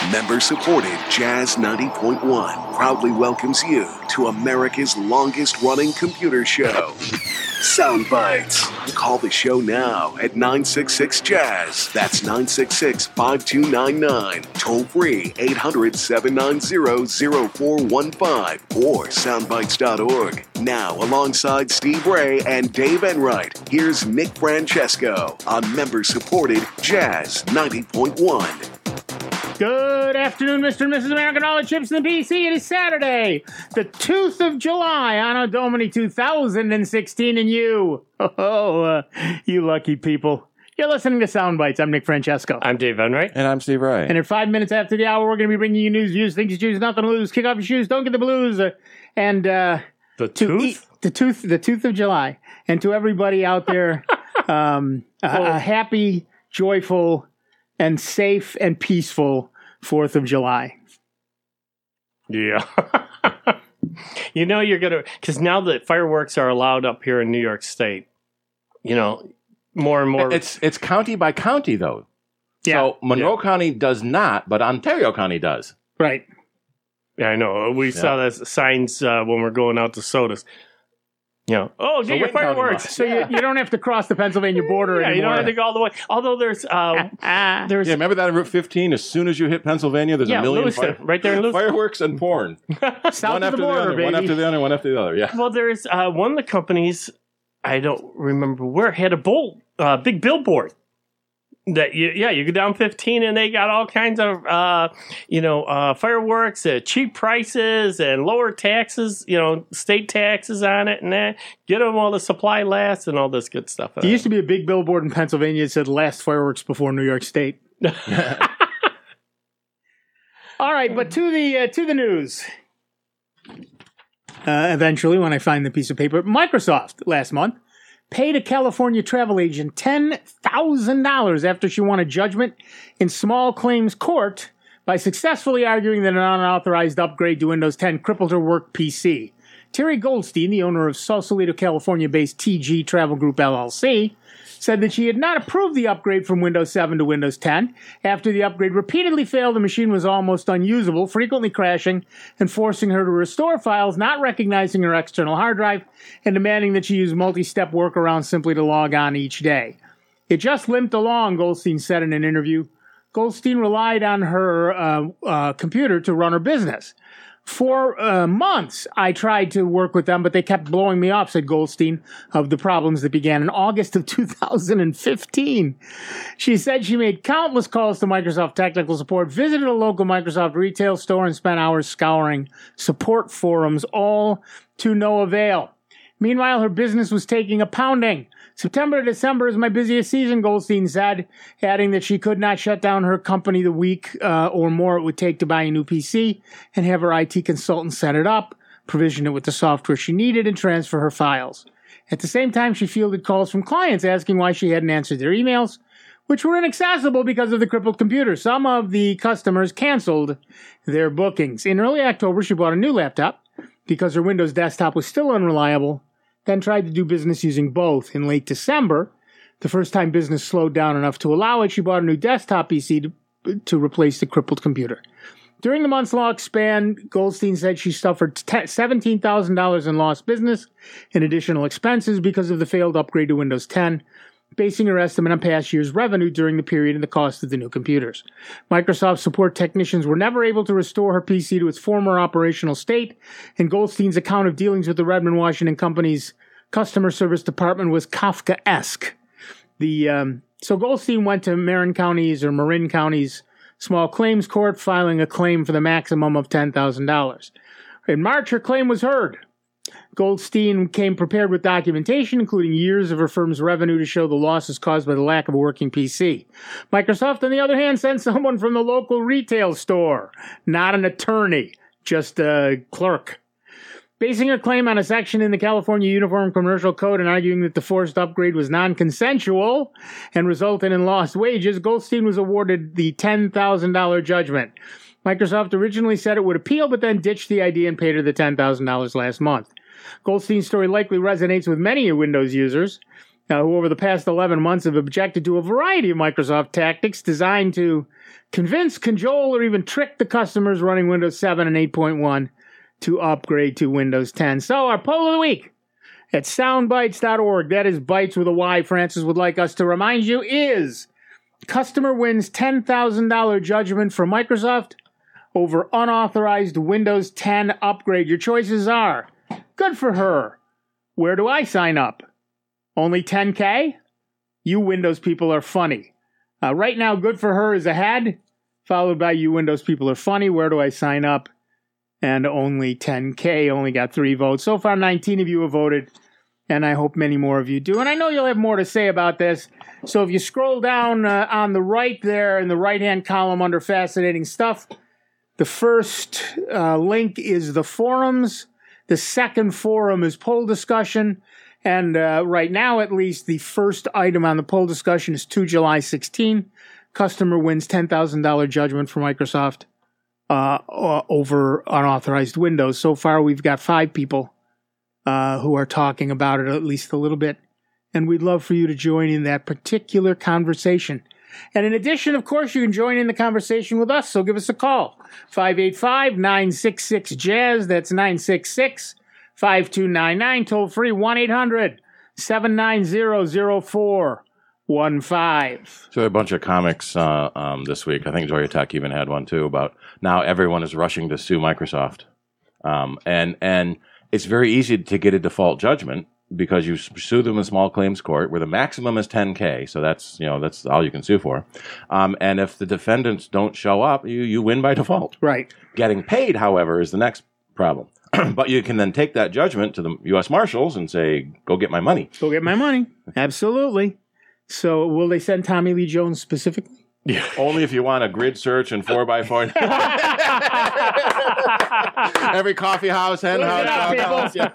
Member-supported Jazz 90.1 proudly welcomes you to America's longest-running computer show, Sound Bites. Call the show now at 966-JAZZ. That's 966-5299. Toll-free 800-790-0415 or soundbites.org. Now, alongside Steve Ray and Dave Enright, here's Nick Francesco on member-supported Jazz 90.1. Good afternoon, Mr. and Mrs. American, all the chips in the PC. It is Saturday, the 2nd of July, Anno Domini 2016, and you lucky people. You're listening to Sound Bites. I'm Nick Francesco. I'm Dave Enright. And I'm Steve Ray. And at 5 minutes after the hour, we're going to be bringing you news, views, things you choose, nothing to lose. Kick off your shoes, don't get the blues. The tooth of July. And to everybody out there, a happy, joyful, and safe and peaceful 4th of July. Yeah. You know you're going to, because now that fireworks are allowed up here in New York State, you know, more and more. It's county by county, though. Yeah. So Monroe County does not, but Ontario County does. Right. Yeah, I know. We saw the signs when we're going out to sodas. You know, get your fireworks. So you don't have to cross the Pennsylvania border anymore. You don't have to go all the way. Although there's Yeah, remember that on Route 15? As soon as you hit Pennsylvania, there's a million right there in Lewiston. Fireworks and porn. South one of after the border, the other, baby. one after the other, one after the other. Yeah. Well, there's one of the companies, I don't remember where, had a big billboard. That you go down 15 and they got all kinds of fireworks at cheap prices and lower taxes, state taxes on it and that. Get them while the supply lasts and all this good stuff. There used to be a big billboard in Pennsylvania that said "Last fireworks before New York State." All right, but to the news. Eventually, when I find the piece of paper, Microsoft last month paid a California travel agent $10,000 after she won a judgment in small claims court by successfully arguing that an unauthorized upgrade to Windows 10 crippled her work PC. Terry Goldstein, the owner of Sausalito, California-based TG Travel Group LLC, said that she had not approved the upgrade from Windows 7 to Windows 10. After the upgrade repeatedly failed, the machine was almost unusable, frequently crashing and forcing her to restore files, not recognizing her external hard drive, and demanding that she use multi-step workarounds simply to log on each day. It just limped along, Goldstein said in an interview. Goldstein relied on her computer to run her business. For months, I tried to work with them, but they kept blowing me off, said Goldstein, of the problems that began in August of 2015. She said she made countless calls to Microsoft technical support, visited a local Microsoft retail store, and spent hours scouring support forums, all to no avail. Meanwhile, her business was taking a pounding. September to December is my busiest season, Goldstein said, adding that she could not shut down her company the week or more it would take to buy a new PC and have her IT consultant set it up, provision it with the software she needed, and transfer her files. At the same time, she fielded calls from clients asking why she hadn't answered their emails, which were inaccessible because of the crippled computer. Some of the customers canceled their bookings. In early October, she bought a new laptop because her Windows desktop was still unreliable, then tried to do business using both. In late December, the first time business slowed down enough to allow it, she bought a new desktop PC to replace the crippled computer. During the months-long span, Goldstein said she suffered $17,000 in lost business and additional expenses because of the failed upgrade to Windows 10, basing her estimate on past year's revenue during the period and the cost of the new computers. Microsoft support technicians were never able to restore her PC to its former operational state, and Goldstein's account of dealings with the Redmond, Washington company's customer service department was Kafkaesque. So Goldstein went to Marin County's small claims court, filing a claim for the maximum of $10,000. In March, her claim was heard. Goldstein came prepared with documentation, including years of her firm's revenue to show the losses caused by the lack of a working PC. Microsoft, on the other hand, sent someone from the local retail store, not an attorney, just a clerk. Basing her claim on a section in the California Uniform Commercial Code and arguing that the forced upgrade was non-consensual and resulted in lost wages, Goldstein was awarded the $10,000 judgment. Microsoft originally said it would appeal, but then ditched the idea and paid her the $10,000 last month. Goldstein's story likely resonates with many Windows users. who over the past 11 months have objected to a variety of Microsoft tactics designed to convince, cajole, or even trick the customers running Windows 7 and 8.1 to upgrade to Windows 10. So our poll of the week at soundbites.org, that is Bytes with a Y, Francis would like us to remind you, is customer wins $10,000 judgment from Microsoft over unauthorized Windows 10 upgrade. Your choices are, good for her, where do I sign up? Only $10K? You Windows people are funny. Right now, good for her is ahead, followed by you Windows people are funny. Where do I sign up? And only $10K, only got 3 votes. So far, 19 of you have voted, and I hope many more of you do. And I know you'll have more to say about this. So if you scroll down on the right there in the right-hand column under Fascinating Stuff, the first link is the forums. The second forum is poll discussion. And right now, at least, the first item on the poll discussion is 2 July 16. Customer wins $10,000 judgment for Microsoft over unauthorized Windows. So far, we've got 5 people who are talking about it at least a little bit. And we'd love for you to join in that particular conversation. And in addition, of course, you can join in the conversation with us. So give us a call. 585-966-JAZZ. That's 966-5299. Toll free 1-800-790-0415. So a bunch of comics this week. I think Zoria Tech even had one too about now everyone is rushing to sue Microsoft. And it's very easy to get a default judgment because you sue them in small claims court where the maximum is $10K. So that's all you can sue for. And if the defendants don't show up, you win by default. Right. Getting paid, however, is the next problem. But you can then take that judgment to the U.S. Marshals and say, go get my money. Go get my money. Absolutely. So will they send Tommy Lee Jones specifically? Yeah. Only if you want a grid search and 4x4. Every coffee house, hen house. Ain't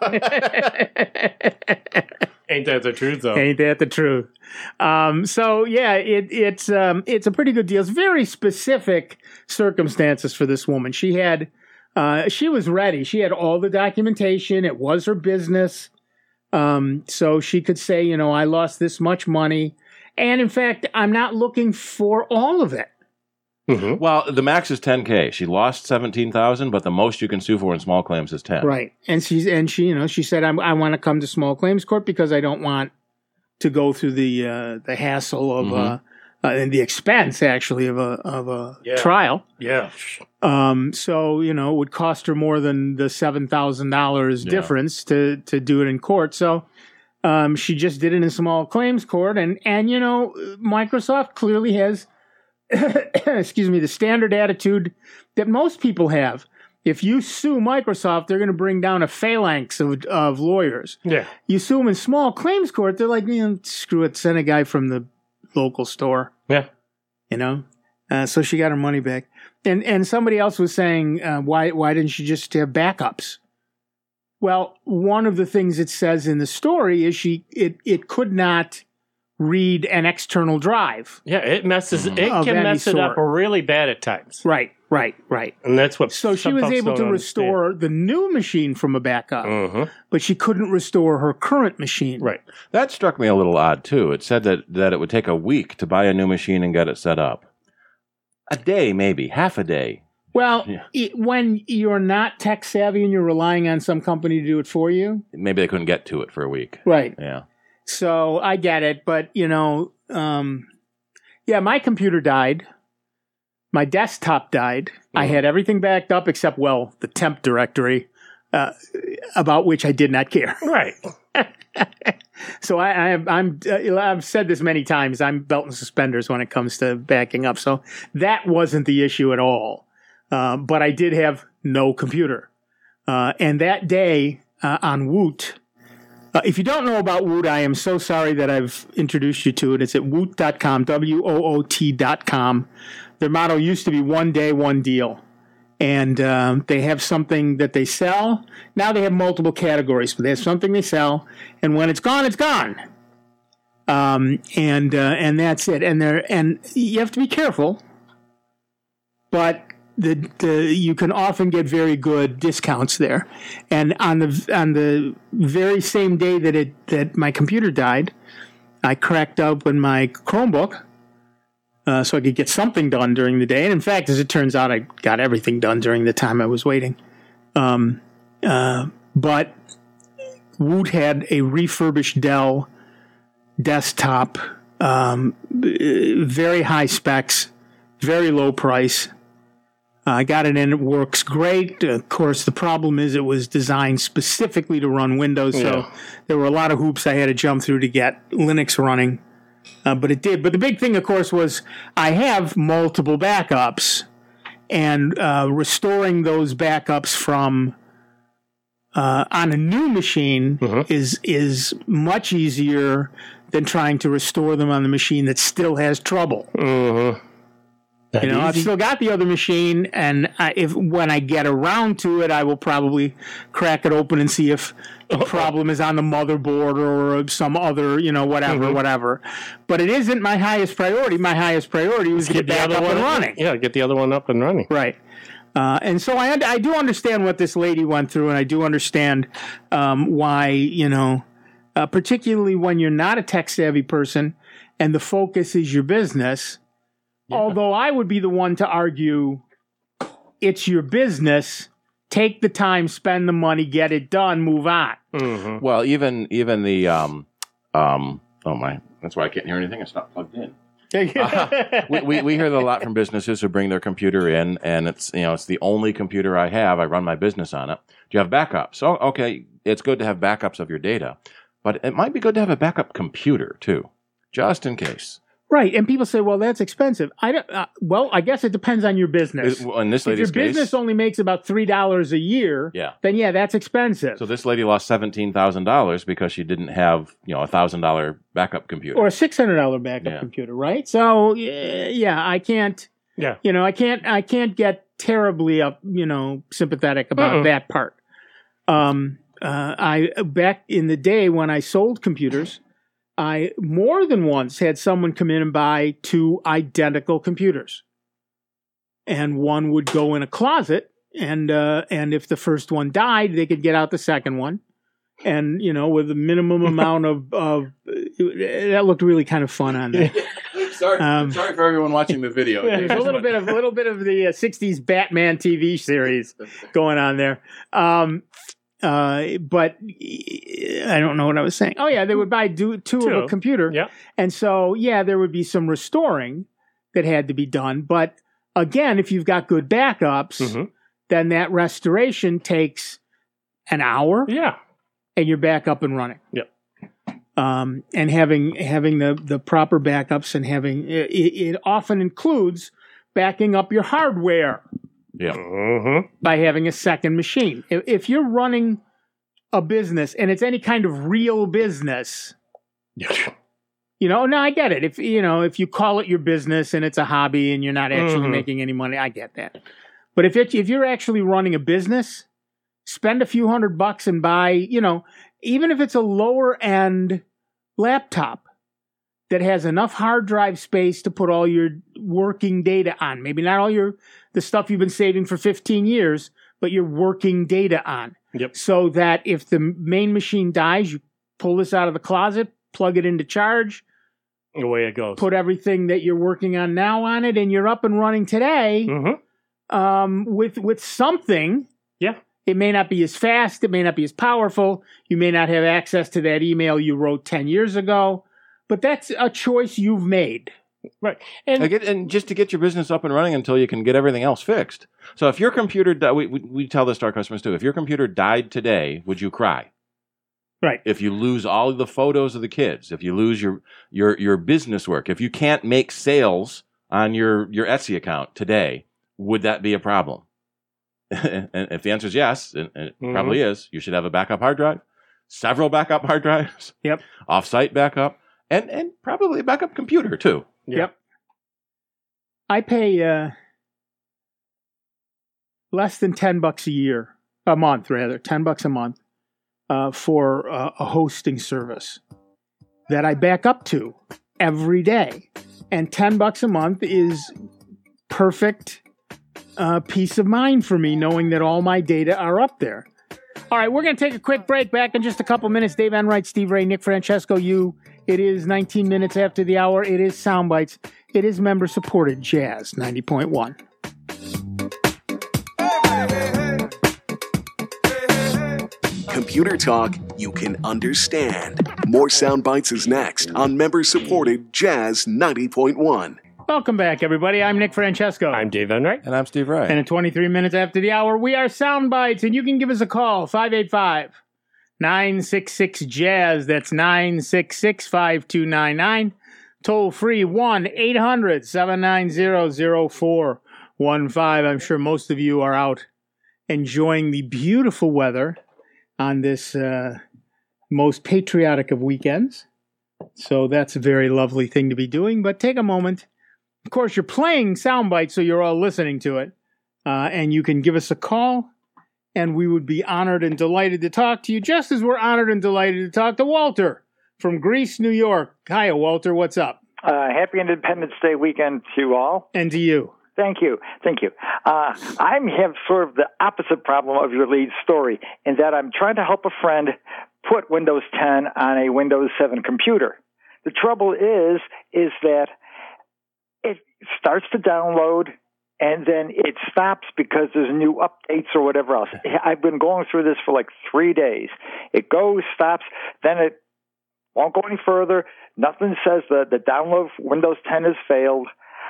that the truth, though? Ain't that the truth? So yeah, it's a pretty good deal. It's very specific circumstances for this woman. She was ready. She had all the documentation. It was her business. So she could say, I lost this much money. And in fact, I'm not looking for all of it. Mm-hmm. Well, the max is $10K. She lost $17,000, but the most you can sue for in small claims is $10,000. Right, and she said, I want to come to small claims court because I don't want to go through the hassle of and the expense actually of a trial. Yeah. So it would cost her more than the $7,000 difference to do it in court. So. She just did it in small claims court, and Microsoft clearly has, the standard attitude that most people have. If you sue Microsoft, they're going to bring down a phalanx of lawyers. Yeah. You sue them in small claims court, they're like, screw it, send a guy from the local store. Yeah. So she got her money back, and somebody else was saying, why didn't she just have backups? Well, one of the things it says in the story is it could not read an external drive. Yeah, it can mess it up really bad at times. Right. And that's what. So she was able to restore the new machine from a backup, but she couldn't restore her current machine. Right. That struck me a little odd too. It said that it would take a week to buy a new machine and get it set up. A day, maybe half a day. Well, when you're not tech savvy and you're relying on some company to do it for you. Maybe they couldn't get to it for a week. Right. Yeah. So I get it. But, my computer died. My desktop died. I had everything backed up except, the temp directory, about which I did not care. Right. So I've said this many times. I'm belt and suspenders when it comes to backing up. So that wasn't the issue at all. But I did have no computer. And that day on Woot, if you don't know about Woot, I am so sorry that I've introduced you to it. It's at Woot.com, WOOT.com. Their motto used to be one day, one deal. And they have something that they sell. Now they have multiple categories, but they have something they sell. And when it's gone, it's gone. And that's it. And you have to be careful. But you can often get very good discounts there. And on the very same day that my computer died, I cracked open my Chromebook so I could get something done during the day. And in fact, as it turns out, I got everything done during the time I was waiting. But Woot had a refurbished Dell desktop, very high specs, very low price. I got it in. It works great. Of course, the problem is it was designed specifically to run Windows, so there were a lot of hoops I had to jump through to get Linux running. But it did. But the big thing, of course, was I have multiple backups, and restoring those backups from on a new machine is much easier than trying to restore them on the machine that still has trouble. I've still got the other machine, and when I get around to it, I will probably crack it open and see if the problem is on the motherboard or some other, whatever. But it isn't my highest priority. My highest priority was to get back up and running. Yeah, get the other one up and running. Right. And so I do understand what this lady went through, and I do understand why, particularly when you're not a tech-savvy person and the focus is your business. Yeah. Although I would be the one to argue it's your business. Take the time, spend the money, get it done, move on. Mm-hmm. Well, even the oh my, that's why I can't hear anything. It's not plugged in. We hear that a lot from businesses who bring their computer in, and it's the only computer I have. I run my business on it. Do you have backups? Oh, okay, it's good to have backups of your data, but it might be good to have a backup computer too, just in case. Right, and people say, "Well, that's expensive." I guess it depends on your business. In this lady's if your business only makes about $3 a year, then that's expensive. So this lady lost $17,000 because she didn't have $1,000 backup computer or a $600 backup computer, right? So I can't. Yeah, I can't get terribly sympathetic about that part. I back in the day when I sold computers, I more than once had someone come in and buy 2 identical computers, and one would go in a closet, and if the first one died, they could get out the second one, and with a minimum amount of that looked really kind of fun on there. Sorry for everyone watching the video. There's a little bit of the '60s Batman TV series going on there. But I don't know what I was saying. Oh yeah, they would buy two of a computer. Yeah. And so, there would be some restoring that had to be done. But again, if you've got good backups, then that restoration takes an hour. Yeah. And you're back up and running. Yep. And having the proper backups and having it often includes backing up your hardware. Yeah. By having a second machine. If you're running a business and it's any kind of real business, I get it. If you call it your business and it's a hobby and you're not actually making any money, I get that. But if you're actually running a business, spend a few $100 and buy, even if it's a lower end laptop that has enough hard drive space to put all your working data on. Maybe not all the stuff you've been saving for 15 years, but your working data on. Yep. So that if the main machine dies, you pull this out of the closet, plug it into charge. Away it goes. Put everything that you're working on now on it, and you're up and running today with something. Yeah. It may not be as fast. It may not be as powerful. You may not have access to that email you wrote 10 years ago. But that's a choice you've made. Right. And just to get your business up and running until you can get everything else fixed. So if your computer, we tell this to our customers too, if your computer died today, would you cry? Right. If you lose all of the photos of the kids, if you lose your business work, if you can't make sales on your Etsy account today, would that be a problem? And if the answer is yes, and it probably is, you should have a backup hard drive, several backup hard drives, off-site backup. And probably a backup computer, too. Yep. I pay less than $10 a month, $10 a month for a hosting service that I back up to every day. And $10 a month is perfect peace of mind for me, knowing that all my data are up there. All right, we're going to take a quick break. Back in just a couple minutes. Dave Enright, Steve Ray, Nick Francesco, you It is 19 minutes after the hour. It is Soundbites. It is member-supported Jazz 90.1. Computer talk you can understand. More Soundbites is next on member-supported Jazz 90.1. Welcome back, everybody. I'm Nick Francesco. I'm Dave Enright. And I'm Steve Wright. And at 23 minutes after the hour, we are Soundbites, and you can give us a call, 585-966-JAZZ. That's 966-5299. Toll free, 1-800-790-0415. I'm sure most of you are out enjoying the beautiful weather on this most patriotic of weekends. So that's a very lovely thing to be doing. But take a moment. Of course, you're playing Soundbites, so you're all listening to it. And you can give us a call, and we would be honored and delighted to talk to you, just as we're honored and delighted to talk to Walter from Greece, New York. Hiya, Walter. What's up? Happy Independence Day weekend to you all. And to you. Thank you. I have sort of the opposite problem of your lead story in that I'm trying to help a friend put Windows 10 on a Windows 7 computer. The trouble is that it starts to download and then it stops because there's new updates or whatever else. I've been going through this for like 3 days. It goes, stops, then it won't go any further. Nothing says the download for Windows 10 has failed.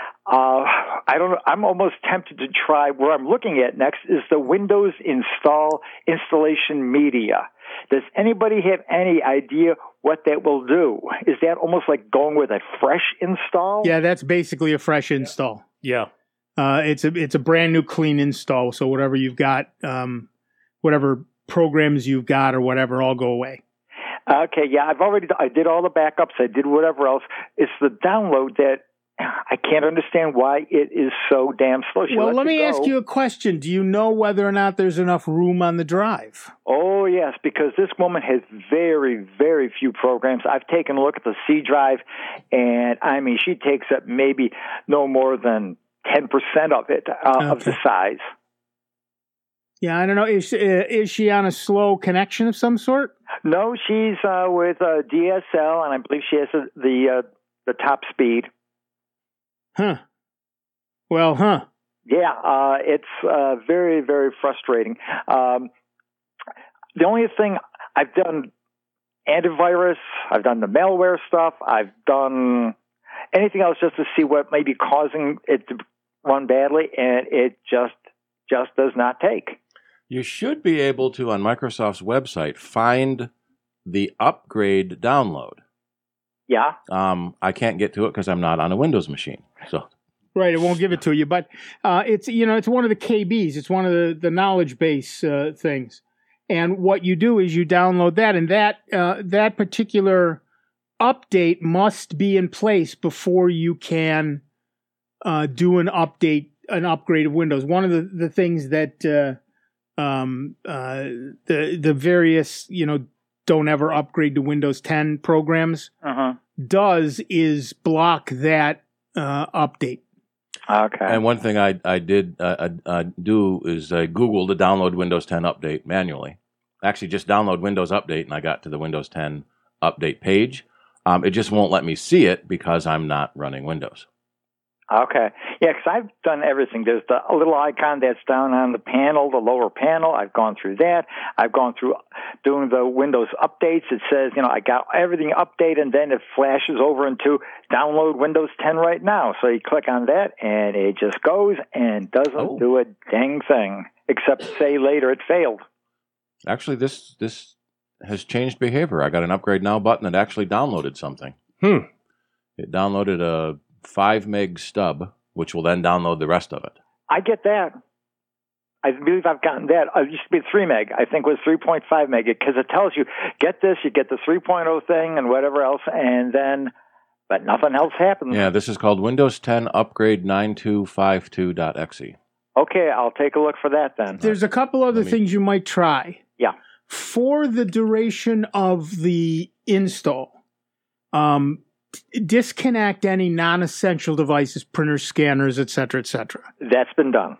I don't know. I'm almost tempted to try. Where I'm looking at next is the Windows installation media. Does anybody have any idea what that will do? Is that almost like going with a fresh install? Yeah, that's basically a fresh install. Yeah. It's a brand new clean install. So whatever you've got, whatever programs you've got or whatever, all go away. Okay. Yeah, I did all the backups. I did whatever else. It's the download that I can't understand why it is so damn slow. Well, let me ask you a question. Do you know whether or not there's enough room on the drive? Oh, yes, because this woman has very, very few programs. I've taken a look at the C drive, and I mean, she takes up maybe no more than 10% of it, of the size. Yeah, I don't know. Is she on a slow connection of some sort? No, she's with DSL, and I believe she has the top speed. Huh. Well, huh. Yeah, it's very, very frustrating. The only thing I've done antivirus, I've done the malware stuff, I've done anything else just to see what may be causing it to run badly, and it just does not take. You should be able to, on Microsoft's website, find the upgrade download. Yeah. I can't get to it because I'm not on a Windows machine. So. Right, it won't give it to you, but it's one of the KBs. It's one of the knowledge base things, and what you do is you download that, and that particular update must be in place before you can do an upgrade of Windows. One of the things that the various don't ever upgrade to Windows 10 programs does is block that update. Okay. And one thing I did do is I Googled to download Windows 10 update manually. Actually, just download Windows Update, and I got to the Windows 10 update page. It just won't let me see it because I'm not running Windows. Okay. Yeah, because I've done everything. There's the little icon that's down on the panel, the lower panel. I've gone through that. I've gone through doing the Windows updates. It says, I got everything updated, and then it flashes over into download Windows 10 right now. So you click on that, and it just goes and doesn't do a dang thing, except say later it failed. Actually, this has changed behavior. I got an Upgrade Now button that actually downloaded something. It downloaded a 5 meg stub, which will then download the rest of it. I get that. I believe I've gotten that. It used to be 3 meg. I think it was 3.5 meg because it tells you, get this, you get the 3.0 thing and whatever else, but nothing else happens. Yeah, this is called Windows 10 Upgrade 9252.exe. Okay, I'll take a look for that then. There's a couple other things you might try. Yeah. For the duration of the install, disconnect any non-essential devices, printers, scanners, etc., etc. That's been done.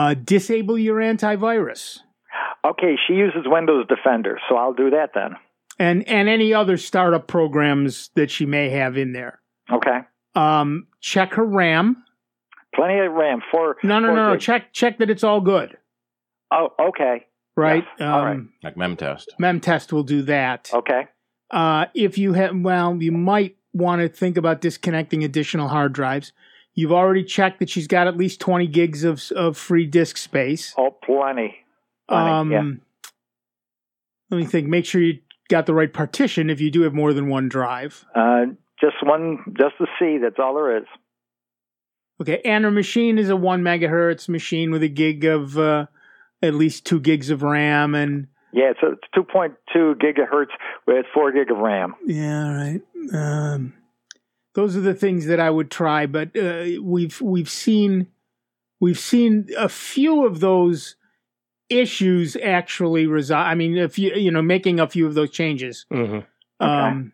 Disable your antivirus. Okay, she uses Windows Defender, so I'll do that then. and any other startup programs that she may have in there. Okay. Check her RAM. Plenty of RAM for. No. Check that it's all good. Oh, okay. Right. Yeah. All right. Like MemTest. MemTest will do that. Okay. If you have, you might want to think about disconnecting additional hard drives. You've already checked that she's got at least 20 gigs of free disk space. Oh, plenty. Let me think. Make sure you got the right partition if you do have more than one drive. Just the C. That's all there is. Okay, and her machine is a 1 megahertz machine with a gig of at least 2 gigs of RAM and. Yeah, it's 2.2 gigahertz with 4 gig of RAM. Yeah, right. Those are the things that I would try, but we've seen a few of those issues actually resolve. I mean, if making a few of those changes. Mm-hmm. Okay.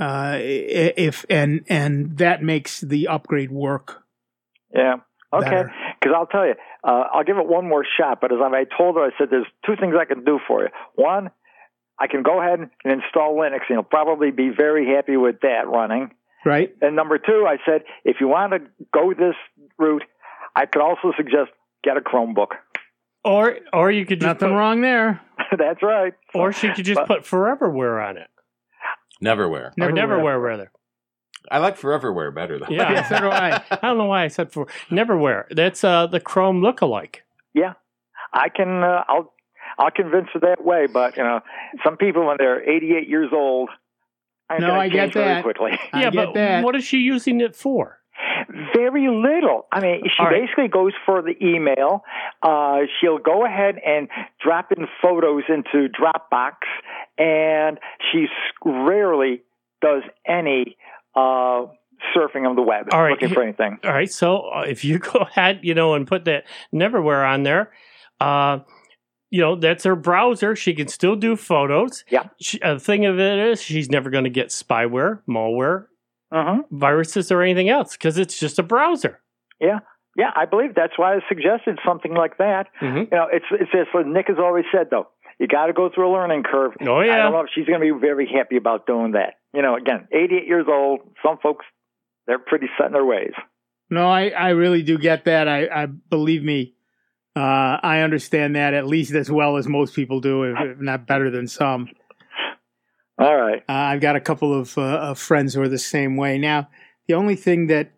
And that makes the upgrade work. Yeah. Okay. Because I'll tell you, I'll give it one more shot. But as I told her, I said, there's 2 things I can do for you. One, I can go ahead and install Linux, and you'll probably be very happy with that running. Right. And number 2, I said, if you want to go this route, I could also suggest get a Chromebook. Or you could just nothing wrong there. That's right. Or she could just put Foreverware on it. Neverware. Or Neverware, rather. I like Foreverware better, though. Yeah, so do I. I don't know why I said Neverware. That's the Chrome lookalike. Yeah. I can, I'll convince her that way, but, some people when they're 88 years old, I get that. Very quickly. Yeah, but what is she using it for? Very little. I mean, she basically goes for the email. She'll go ahead and drop in photos into Dropbox, and she rarely does any surfing on the web, looking for anything. All right, so if you go ahead, and put that Neverware on there, that's her browser. She can still do photos. Yeah. The thing of it is, she's never going to get spyware, malware, viruses, or anything else because it's just a browser. Yeah. Yeah, I believe that's why I suggested something like that. Mm-hmm. It's just what Nick has always said, though. You got to go through a learning curve. Oh, yeah. I don't know if she's going to be very happy about doing that. Again, 88 years old, some folks, they're pretty set in their ways. No, I really do get that. I believe me, I understand that at least as well as most people do, if not better than some. All right. I've got a couple of friends who are the same way. Now, the only thing that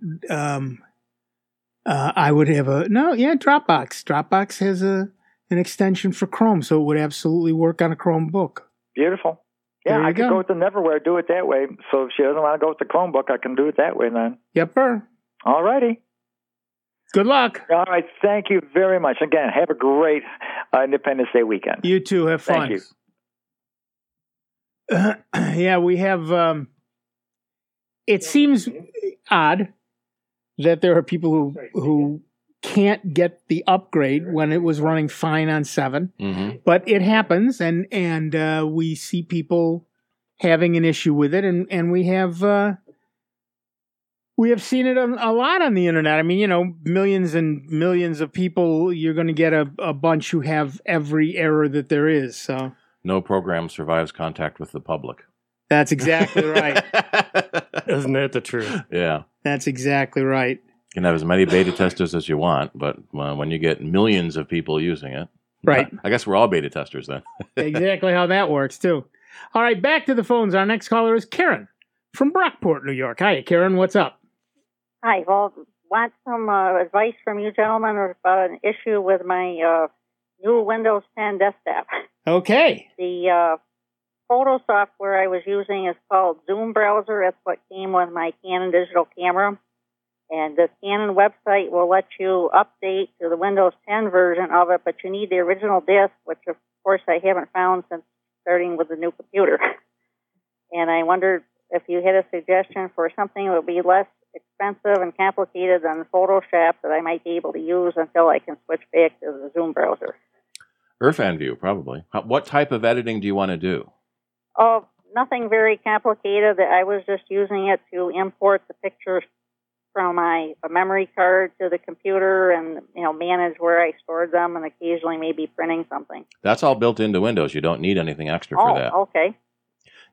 I would have Dropbox. Dropbox has an extension for Chrome, so it would absolutely work on a Chromebook. Beautiful. Yeah, I could go with the Neverware, do it that way. So if she doesn't want to go with the Chromebook, I can do it that way then. Yepper. All righty. Good luck. All right. Thank you very much. Again, have a great Independence Day weekend. You too. Have fun. Thank you. Yeah, we have. It seems odd that there are people who can't get the upgrade when it was running fine on 7, but it happens, and we see people having an issue with it, and we have seen it a lot on the internet. I mean, millions and millions of people. You're going to get a bunch who have every error that there is. So no program survives contact with the public. That's exactly right. Isn't that the truth? Yeah. That's exactly right. You can have as many beta testers as you want, but when you get millions of people using it, right? I guess we're all beta testers then. Exactly how that works, too. All right, back to the phones. Our next caller is Karen from Brockport, New York. Hi, Karen. What's up? Hi. Well, want some advice from you gentlemen about an issue with my new Windows 10 desktop. Okay. The photo software I was using is called Zoom Browser. That's what came with my Canon digital camera. And the Canon website will let you update to the Windows 10 version of it, but you need the original disk, which, of course, I haven't found since starting with the new computer. And I wondered if you had a suggestion for something that would be less expensive and complicated than Photoshop that I might be able to use until I can switch back to the Zoom browser. Irfan View, probably. What type of editing do you want to do? Oh, nothing very complicated. I was just using it to import the pictures from my memory card to the computer and, manage where I stored them and occasionally maybe printing something. That's all built into Windows. You don't need anything extra for that. Oh, okay.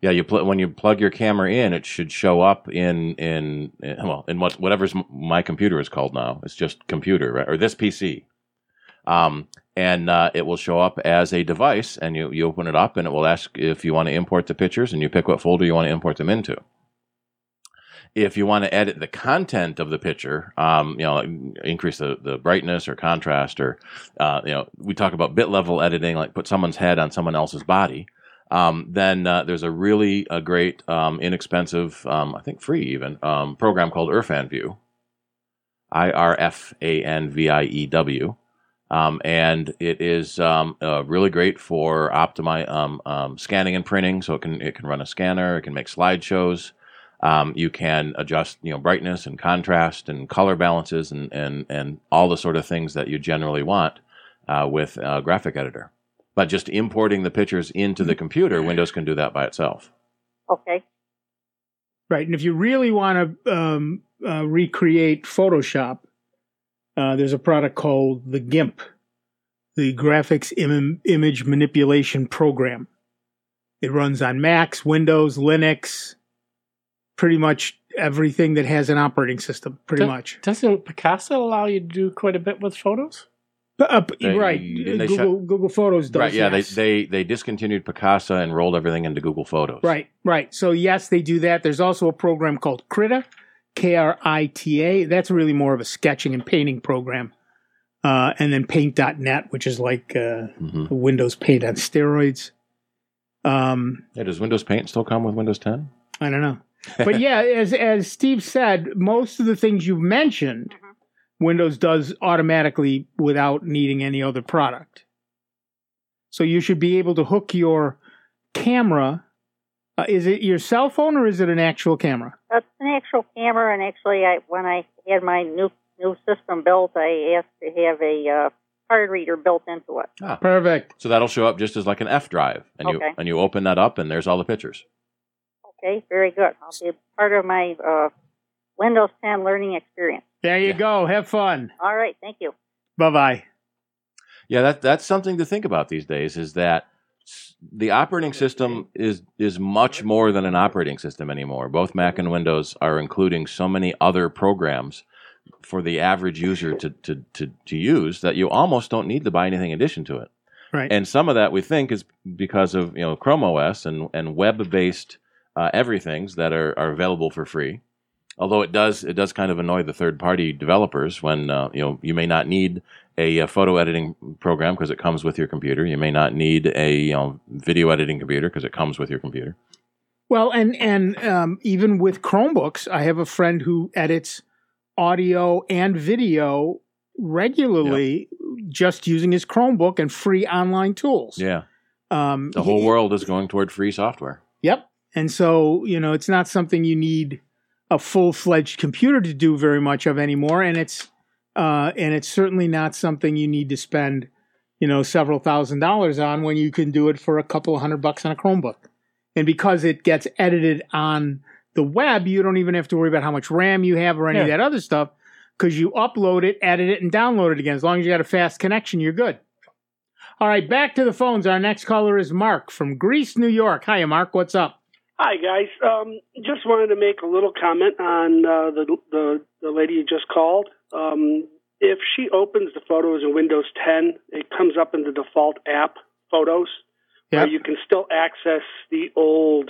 Yeah, when you plug your camera in, it should show up in whatever's my computer is called now. It's just computer, right? Or this PC. And it will show up as a device, and you open it up, and it will ask if you want to import the pictures, and you pick what folder you want to import them into. If you want to edit the content of the picture, increase the brightness or contrast, or we talk about bit level editing, like put someone's head on someone else's body. Then there's a really great, inexpensive, I think free even, program called IrfanView, IrfanView. And it is really great for scanning and printing. So it can run a scanner. It can make slideshows. You can adjust brightness and contrast and color balances and all the sort of things that you generally want with a graphic editor. But just importing the pictures into the computer, Windows can do that by itself. Okay. Right, and if you really want to recreate Photoshop, there's a product called the GIMP, the Graphics Image Manipulation Program. It runs on Macs, Windows, Linux, pretty much everything that has an operating system, much. Doesn't Picasa allow you to do quite a bit with photos? Right. Google Photos does. Right, yeah, yes. they discontinued Picasa and rolled everything into Google Photos. Right. So, yes, they do that. There's also a program called Krita, Krita. That's really more of a sketching and painting program. And then Paint.net, which is like Windows Paint on steroids. Does Windows Paint still come with Windows 10? I don't know. But, yeah, as Steve said, most of the things you've mentioned, Windows does automatically without needing any other product. So you should be able to hook your camera. Is it your cell phone or is it an actual camera? It's an actual camera, and actually, when I had my new system built, I asked to have a card reader built into it. Ah, perfect. So that'll show up just as like an F drive, and you open that up, and there's all the pictures. Okay, very good. I'll be part of my Windows 10 learning experience. There you go. Have fun. All right. Thank you. Bye-bye. Yeah, that's something to think about these days, is that the operating system is much more than an operating system anymore. Both Mac and Windows are including so many other programs for the average user to use that you almost don't need to buy anything in addition to it. Right. And some of that we think is because of Chrome OS and web-based everythings that are available for free. Although it does kind of annoy the third-party developers when you may not need a photo editing program because it comes with your computer. You may not need a video editing computer because it comes with your computer. Well, and even with Chromebooks, I have a friend who edits audio and video regularly just using his Chromebook and free online tools. Yeah, the whole world is going toward free software. Yep, and so it's not something you need a full-fledged computer to do very much of anymore, and it's certainly not something you need to spend, several $1,000s on when you can do it for a couple of $100 on a Chromebook. And because it gets edited on the web, you don't even have to worry about how much RAM you have or any of that other stuff, because you upload it, edit it, and download it again. As long as you got a fast connection, you're good. All right, back to the phones. Our next caller is Mark from Greece, New York. Hiya, Mark. What's up? Hi, guys. Just wanted to make a little comment on the lady you just called. If she opens the photos in Windows 10, it comes up in the default app, Photos, where you can still access the old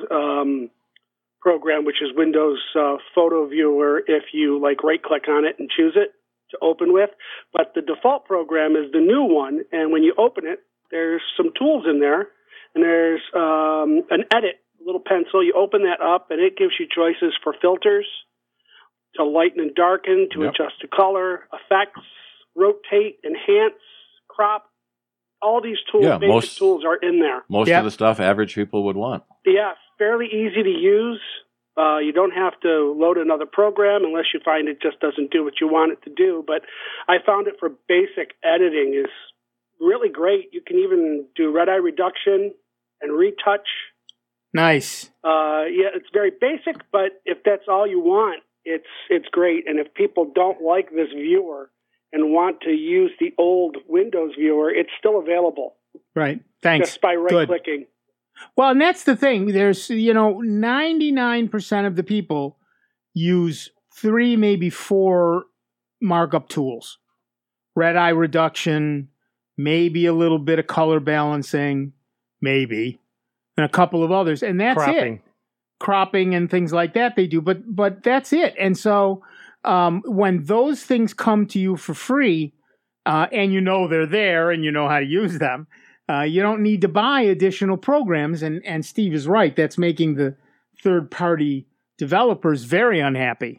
program, which is Windows Photo Viewer, if you right-click on it and choose it to open with. But the default program is the new one, and when you open it, there's some tools in there, and there's an edit little pencil. You open that up, and it gives you choices for filters, to lighten and darken, to adjust the color, effects, rotate, enhance, crop. All these tools, basic tools are in there. Most of the stuff average people would want. Yeah, fairly easy to use. You don't have to load another program unless you find it just doesn't do what you want it to do. But I found it for basic editing is really great. You can even do red-eye reduction and retouch. Nice. It's very basic, but if that's all you want, it's great. And if people don't like this viewer and want to use the old Windows viewer, it's still available. Right. Thanks. Just by right-clicking. Well, and that's the thing. There's, 99% of the people use 3, maybe 4 markup tools. Red eye reduction, maybe a little bit of color balancing, maybe, and a couple of others. And that's it. Cropping and things like that they do, but that's it. And so when those things come to you for free, and they're there and you know how to use them, you don't need to buy additional programs. And Steve is right. That's making the third-party developers very unhappy.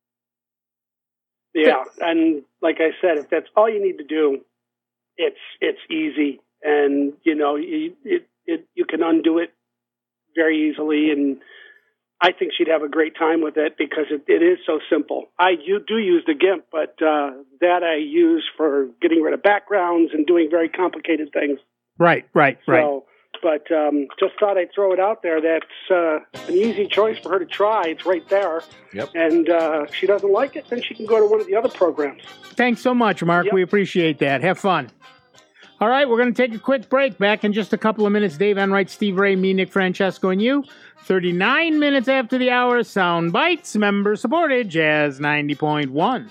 Yeah, and like I said, if that's all you need to do, it's easy, and you can undo it very easily. And I think she'd have a great time with it because it is so simple. You do use the GIMP, but that I use for getting rid of backgrounds and doing very complicated things. Right. But just thought I'd throw it out there. That's an easy choice for her to try. It's right there. Yep. And if she doesn't like it, then she can go to one of the other programs. Thanks so much, Mark. Yep. We appreciate that. Have fun. All right, we're going to take a quick break. Back in just a couple of minutes. Dave Enright, Steve Ray, me, Nick Francesco, and you. 39 minutes after the hour, Sound Bites, member-supported, Jazz 90.1.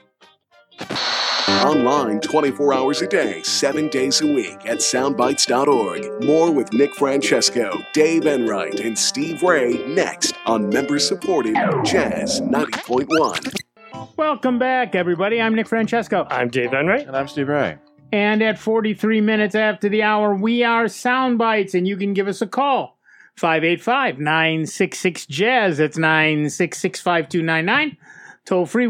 Online 24 hours a day, 7 days a week at soundbites.org. More with Nick Francesco, Dave Enright, and Steve Ray next on member-supported Jazz 90.1. Welcome back, everybody. I'm Nick Francesco. I'm Dave Enright. And I'm Steve Ray. And at 43 minutes after the hour, we are Sound Bites, and you can give us a call. 585-966-JAZZ. That's 966-5299. Toll free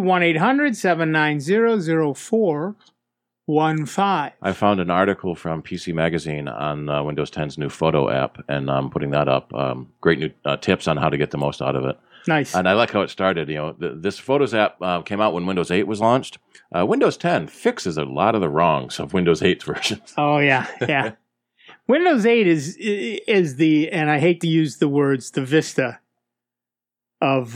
1-800-790-0415. I found an article from PC Magazine on Windows 10's new photo app, and I'm putting that up. Great new tips on how to get the most out of it. Nice. And I like how it started. This Photos app came out when Windows 8 was launched. Windows 10 fixes a lot of the wrongs of Windows 8's versions. Oh, yeah. Windows 8 is the, and I hate to use the words, the Vista of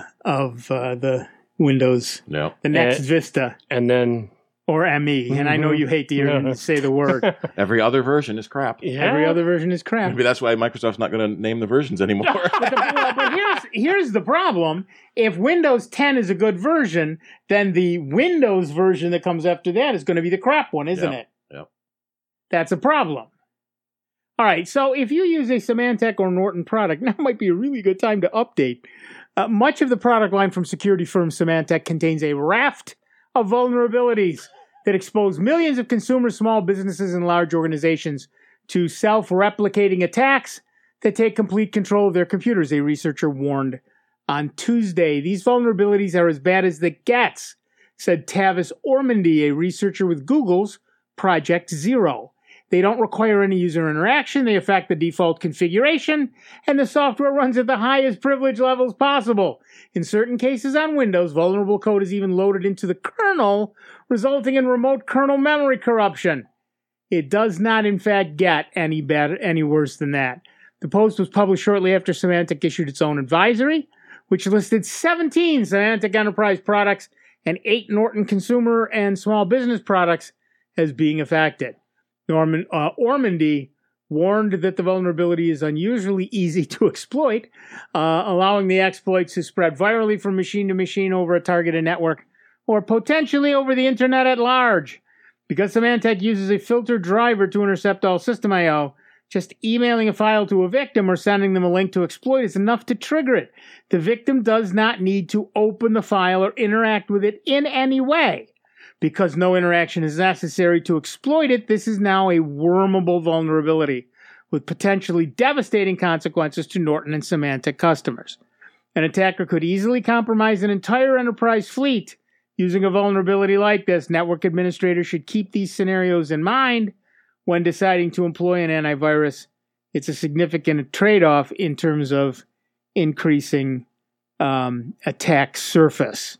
the Windows. No. The next Vista. And then... Or ME. And I know you hate to hear me say the word. Every other version is crap. Yeah. Every other version is crap. Maybe that's why Microsoft's not going to name the versions anymore. But here's the problem. If Windows 10 is a good version, then the Windows version that comes after that is going to be the crap one, isn't it? Yep. That's a problem. All right, so if you use a Symantec or Norton product, now might be a really good time to update. Much of the product line from security firm Symantec contains a raft of vulnerabilities that expose millions of consumers, small businesses, and large organizations to self-replicating attacks that take complete control of their computers, a researcher warned on Tuesday. These vulnerabilities are as bad as it gets, said Tavis Ormandy, a researcher with Google's Project Zero. They don't require any user interaction, they affect the default configuration, and the software runs at the highest privilege levels possible. In certain cases on Windows, vulnerable code is even loaded into the kernel, resulting in remote kernel memory corruption. It does not, in fact, get any worse than that. The post was published shortly after Symantec issued its own advisory, which listed 17 Symantec enterprise products and 8 Norton consumer and small business products as being affected. Ormandy warned that the vulnerability is unusually easy to exploit, allowing the exploits to spread virally from machine to machine over a targeted network or potentially over the internet at large. Because Symantec uses a filtered driver to intercept all system I/O, just emailing a file to a victim or sending them a link to exploit is enough to trigger it. The victim does not need to open the file or interact with it in any way. Because no interaction is necessary to exploit it, this is now a wormable vulnerability with potentially devastating consequences to Norton and Symantec customers. An attacker could easily compromise an entire enterprise fleet using a vulnerability like this. Network administrators should keep these scenarios in mind when deciding to employ an antivirus. It's a significant trade-off in terms of increasing attack surface.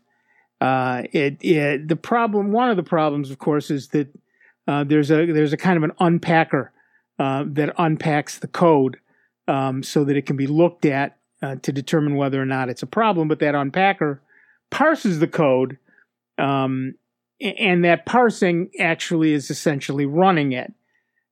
The problem, one of the problems, of course, is that there's a kind of an unpacker that unpacks the code so that it can be looked at to determine whether or not it's a problem. But that unpacker parses the code, and that parsing actually is essentially running it.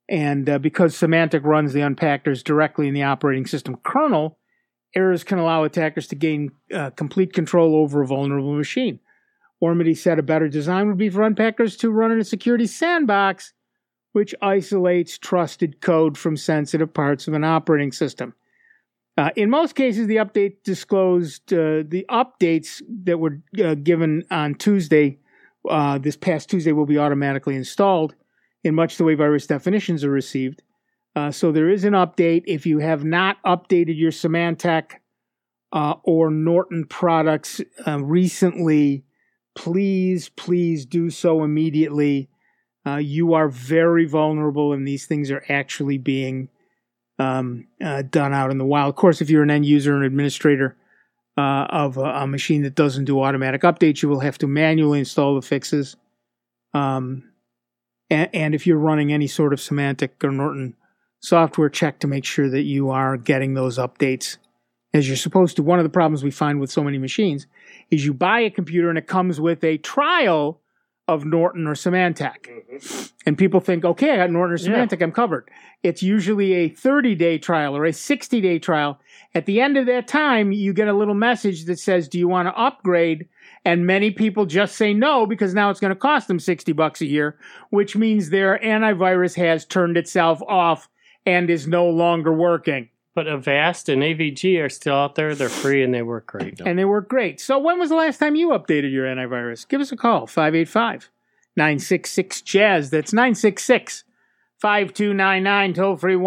And because Symantec runs the unpackers directly in the operating system kernel, errors can allow attackers to gain complete control over a vulnerable machine. Ormity said a better design would be for unpackers to run in a security sandbox, which isolates trusted code from sensitive parts of an operating system. In most cases, the update disclosed the updates that were given on Tuesday, this past Tuesday, will be automatically installed in much the way virus definitions are received. So there is an update. If you have not updated your Symantec or Norton products recently, please do so immediately. You are very vulnerable, and these things are actually being done out in the wild. Of course, if you're an end user and administrator of a machine that doesn't do automatic updates, you will have to manually install the fixes. And if you're running any sort of Symantec or Norton software, check to make sure that you are getting those updates as you're supposed to. One of the problems we find with so many machines is you buy a computer and it comes with a trial of Norton or Symantec. And people think, okay, I got Norton or Symantec, I'm covered. It's usually a 30-day trial or a 60-day trial. At the end of that time, you get a little message that says, do you want to upgrade? And many people just say no, because now it's going to cost them $60 a year, which means their antivirus has turned itself off and is no longer working. But Avast and AVG are still out there. They're free and they work great. And they work great. So when was the last time you updated your antivirus? Give us a call, 585-966-JAZZ. That's 966-5299, toll free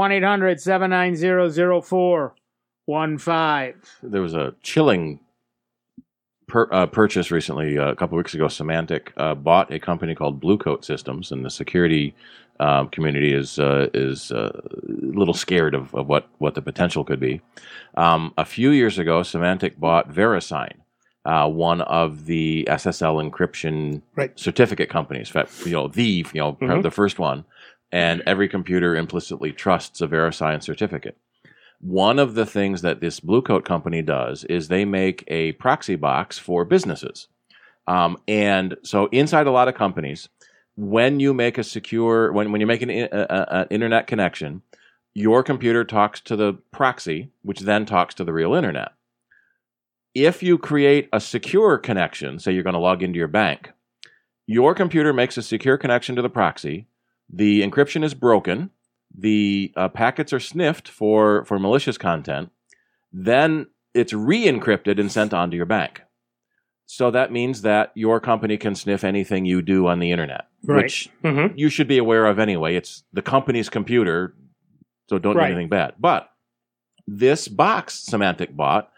1-800-790-0415. There was a chilling purchase recently, a couple of weeks ago. Symantec bought a company called Blue Coat Systems, and the security community is a little scared of what the potential could be. A few years ago, Symantec bought VeriSign, one of the SSL encryption certificate companies. The first one, and every computer implicitly trusts a VeriSign certificate. One of the things that this Blue Coat company does is they make a proxy box for businesses. And so inside a lot of companies, when you make a secure, when you make an internet connection, your computer talks to the proxy, which then talks to the real internet. If you create a secure connection, say you're going to log into your bank, your computer makes a secure connection to the proxy, the encryption is broken, the packets are sniffed for malicious content, then it's re-encrypted and sent on to your bank. So that means that your company can sniff anything you do on the internet, which you should be aware of anyway. It's the company's computer, so don't do anything bad. But this box Symantec bought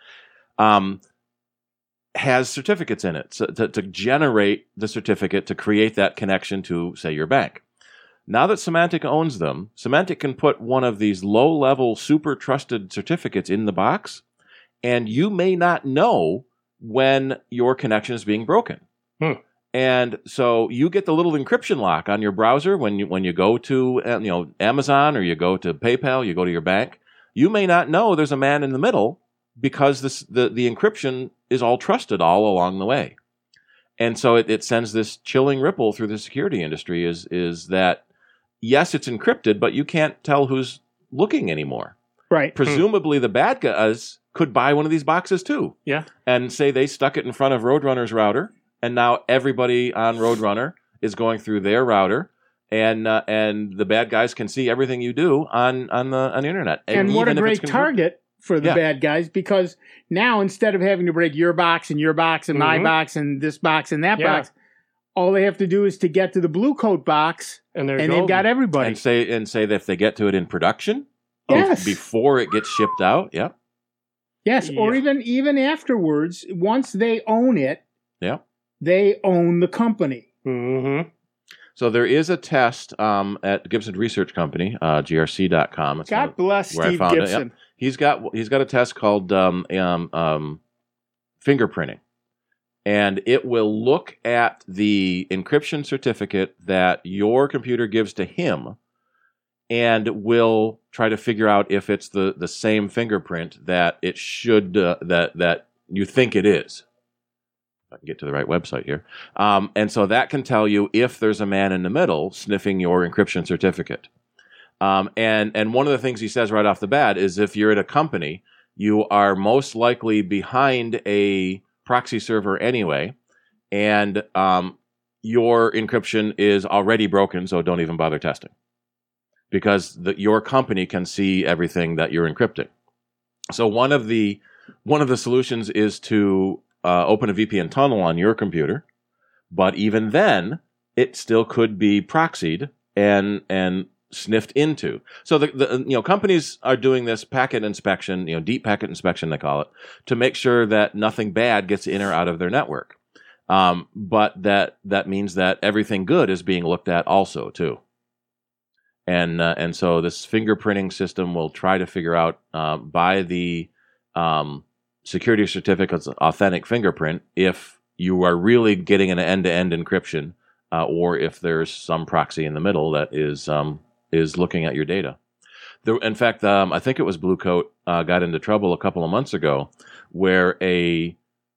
has certificates in it to generate the certificate to create that connection to, say, your bank. Now that Symantec owns them, Symantec can put one of these low-level, super trusted certificates in the box, and you may not know when your connection is being broken. And so you get the little encryption lock on your browser when you go to Amazon or you go to PayPal, you go to your bank. You may not know there's a man in the middle because the encryption is all trusted all along the way. And so it sends this chilling ripple through the security industry is that, yes, it's encrypted, but you can't tell who's looking anymore. Right. Presumably the bad guys could buy one of these boxes too. Yeah. And say they stuck it in front of Roadrunner's router, and now everybody on Roadrunner is going through their router, and the bad guys can see everything you do on the internet. And what a great target for the bad guys, because now instead of having to break your box and my box and this box and that box, all they have to do is to get to the Blue Coat box, and they've got everybody. And say that if they get to it in production, before it gets shipped out, or even afterwards, once they own it, they own the company. So there is a test at Gibson Research Company, grc.com. God bless Steve Gibson. He's got a test called fingerprinting. And it will look at the encryption certificate that your computer gives to him and will try to figure out if it's the same fingerprint that it should, that you think it is. If I can get to the right website here. And so that can tell you if there's a man in the middle sniffing your encryption certificate. And one of the things he says right off the bat is if you're at a company, you are most likely behind a proxy server anyway, and your encryption is already broken, so don't even bother testing. Because your company can see everything that you're encrypting. So one of the solutions is to open a VPN tunnel on your computer, but even then, it still could be proxied and sniffed into. So the companies are doing this packet inspection, deep packet inspection they call it, to make sure that nothing bad gets in or out of their network. But that means that everything good is being looked at also too. And so this fingerprinting system will try to figure out by the security certificate's authentic fingerprint if you are really getting an end-to-end encryption or if there's some proxy in the middle that is looking at your data. In fact, I think it was Blue Coat got into trouble a couple of months ago where they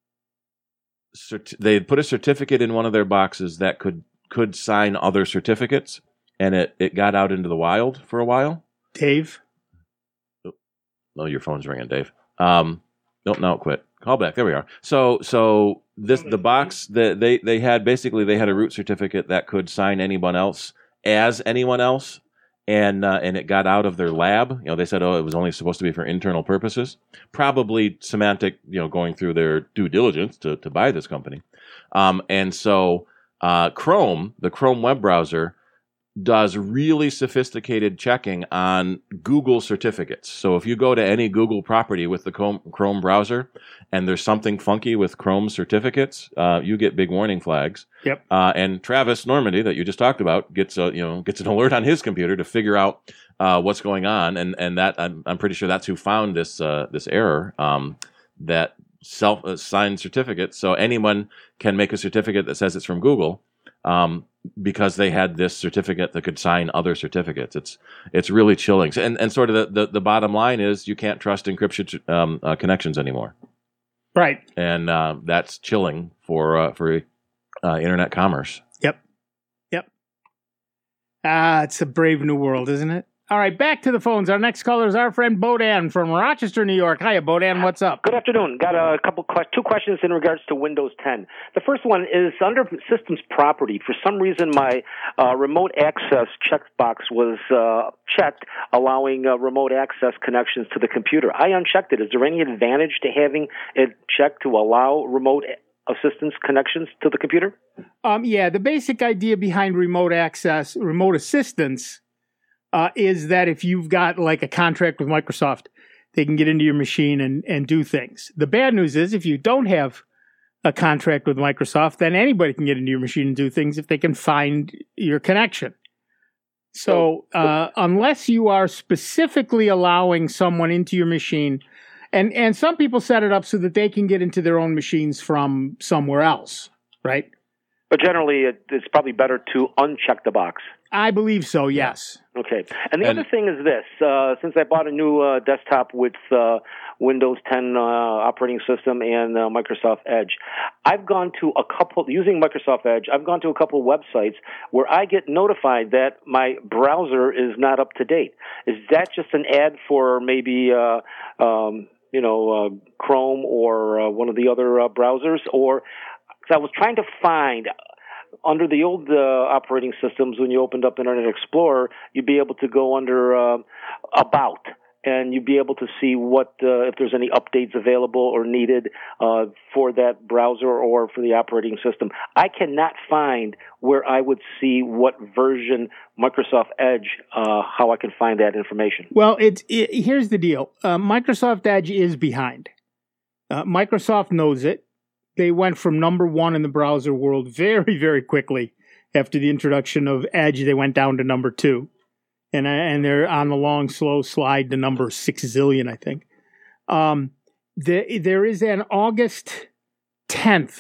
had put a certificate in one of their boxes that could sign other certificates. And it got out into the wild for a while. Dave? Oh, your phone's ringing, Dave. Nope, no, quit. Call back. There we are. So the box that they had a root certificate that could sign anyone else as anyone else, and it got out of their lab. They said, it was only supposed to be for internal purposes. Probably semantic, going through their due diligence to buy this company. And so Chrome, the Chrome web browser, does really sophisticated checking on Google certificates. So if you go to any Google property with the Chrome browser and there's something funky with Chrome certificates, you get big warning flags. Yep. And Travis Normandy, that you just talked about, gets an alert on his computer to figure out what's going on. And that I'm pretty sure that's who found this error, that self-signed certificate. So anyone can make a certificate that says it's from Google. Because they had this certificate that could sign other certificates. It's really chilling. And sort of the bottom line is you can't trust encryption connections anymore. Right. And that's chilling for internet commerce. Yep. It's a brave new world, isn't it? All right, back to the phones. Our next caller is our friend Bodan from Rochester, New York. Hiya, Bodan. What's up? Good afternoon. Got a two questions in regards to Windows 10. The first one is under Systems Property. For some reason, my remote access checkbox was checked, allowing remote access connections to the computer. I unchecked it. Is there any advantage to having it checked to allow remote assistance connections to the computer? Yeah, the basic idea behind remote assistance is that if you've got like a contract with Microsoft, they can get into your machine and do things. The bad news is if you don't have a contract with Microsoft, then anybody can get into your machine and do things if they can find your connection. So unless you are specifically allowing someone into your machine, and some people set it up so that they can get into their own machines from somewhere else, right? But generally, it's probably better to uncheck the box. I believe so, yes. Okay. And the other thing is this. Since I bought a new desktop with Windows 10 operating system and Microsoft Edge, using Microsoft Edge, I've gone to a couple of websites where I get notified that my browser is not up to date. Is that just an ad for maybe Chrome or one of the other browsers? Or because I was trying to find, under the old operating systems, when you opened up Internet Explorer, you'd be able to go under About, and you'd be able to see if there's any updates available or needed for that browser or for the operating system. I cannot find where I would see what version Microsoft Edge, how I can find that information. Well, here's the deal. Microsoft Edge is behind. Microsoft knows it. They went from number one in the browser world very, very quickly. After the introduction of Edge, they went down to number 2. And they're on the long, slow slide to number 6 zillion, I think. There is an August 10th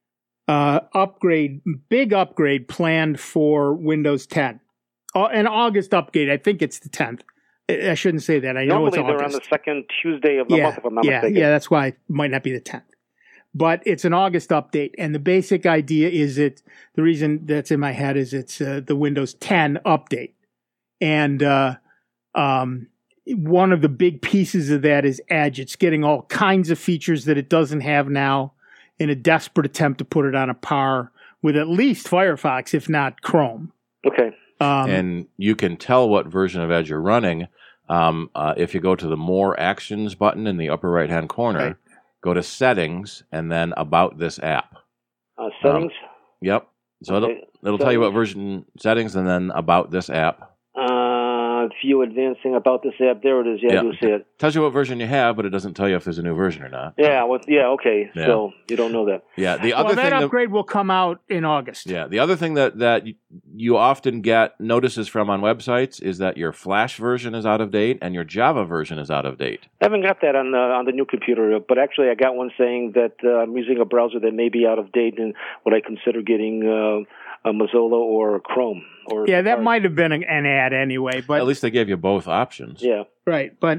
big upgrade planned for Windows 10. An August upgrade. I think it's the 10th. I shouldn't say that. I know it's August. Normally they're on the second Tuesday of the month, if I'm not mistaken. Yeah, that's why it might not be the 10th. But it's an August update, and the basic idea is the reason that's in my head is it's the Windows 10 update. And One of the big pieces of that is Edge. It's getting all kinds of features that it doesn't have now in a desperate attempt to put it on a par with at least Firefox, if not Chrome. Okay. And you can tell what version of Edge you're running if you go to the More Actions button in the upper right-hand corner, Right. go to Settings, and then About This App. Settings? Yep. So Okay. it'll tell you what version, Settings, and then About This App. View advancing about this app. There it is. Yeah, Yeah. I do see it. Tells you what version you have, but it doesn't tell you if there's a new version or not. Yeah, okay. Yeah. So you don't know that. Yeah. The Well, other that thing upgrade will come out in August. Yeah, the other thing that you often get notices from on websites is that your Flash version is out of date and your Java version is out of date. I haven't got that on the new computer, but actually I got one saying that I'm using a browser that may be out of date and would I consider getting a Mozilla or Chrome. Yeah, that might have been an ad anyway, but At least they gave you both options. Yeah. right. But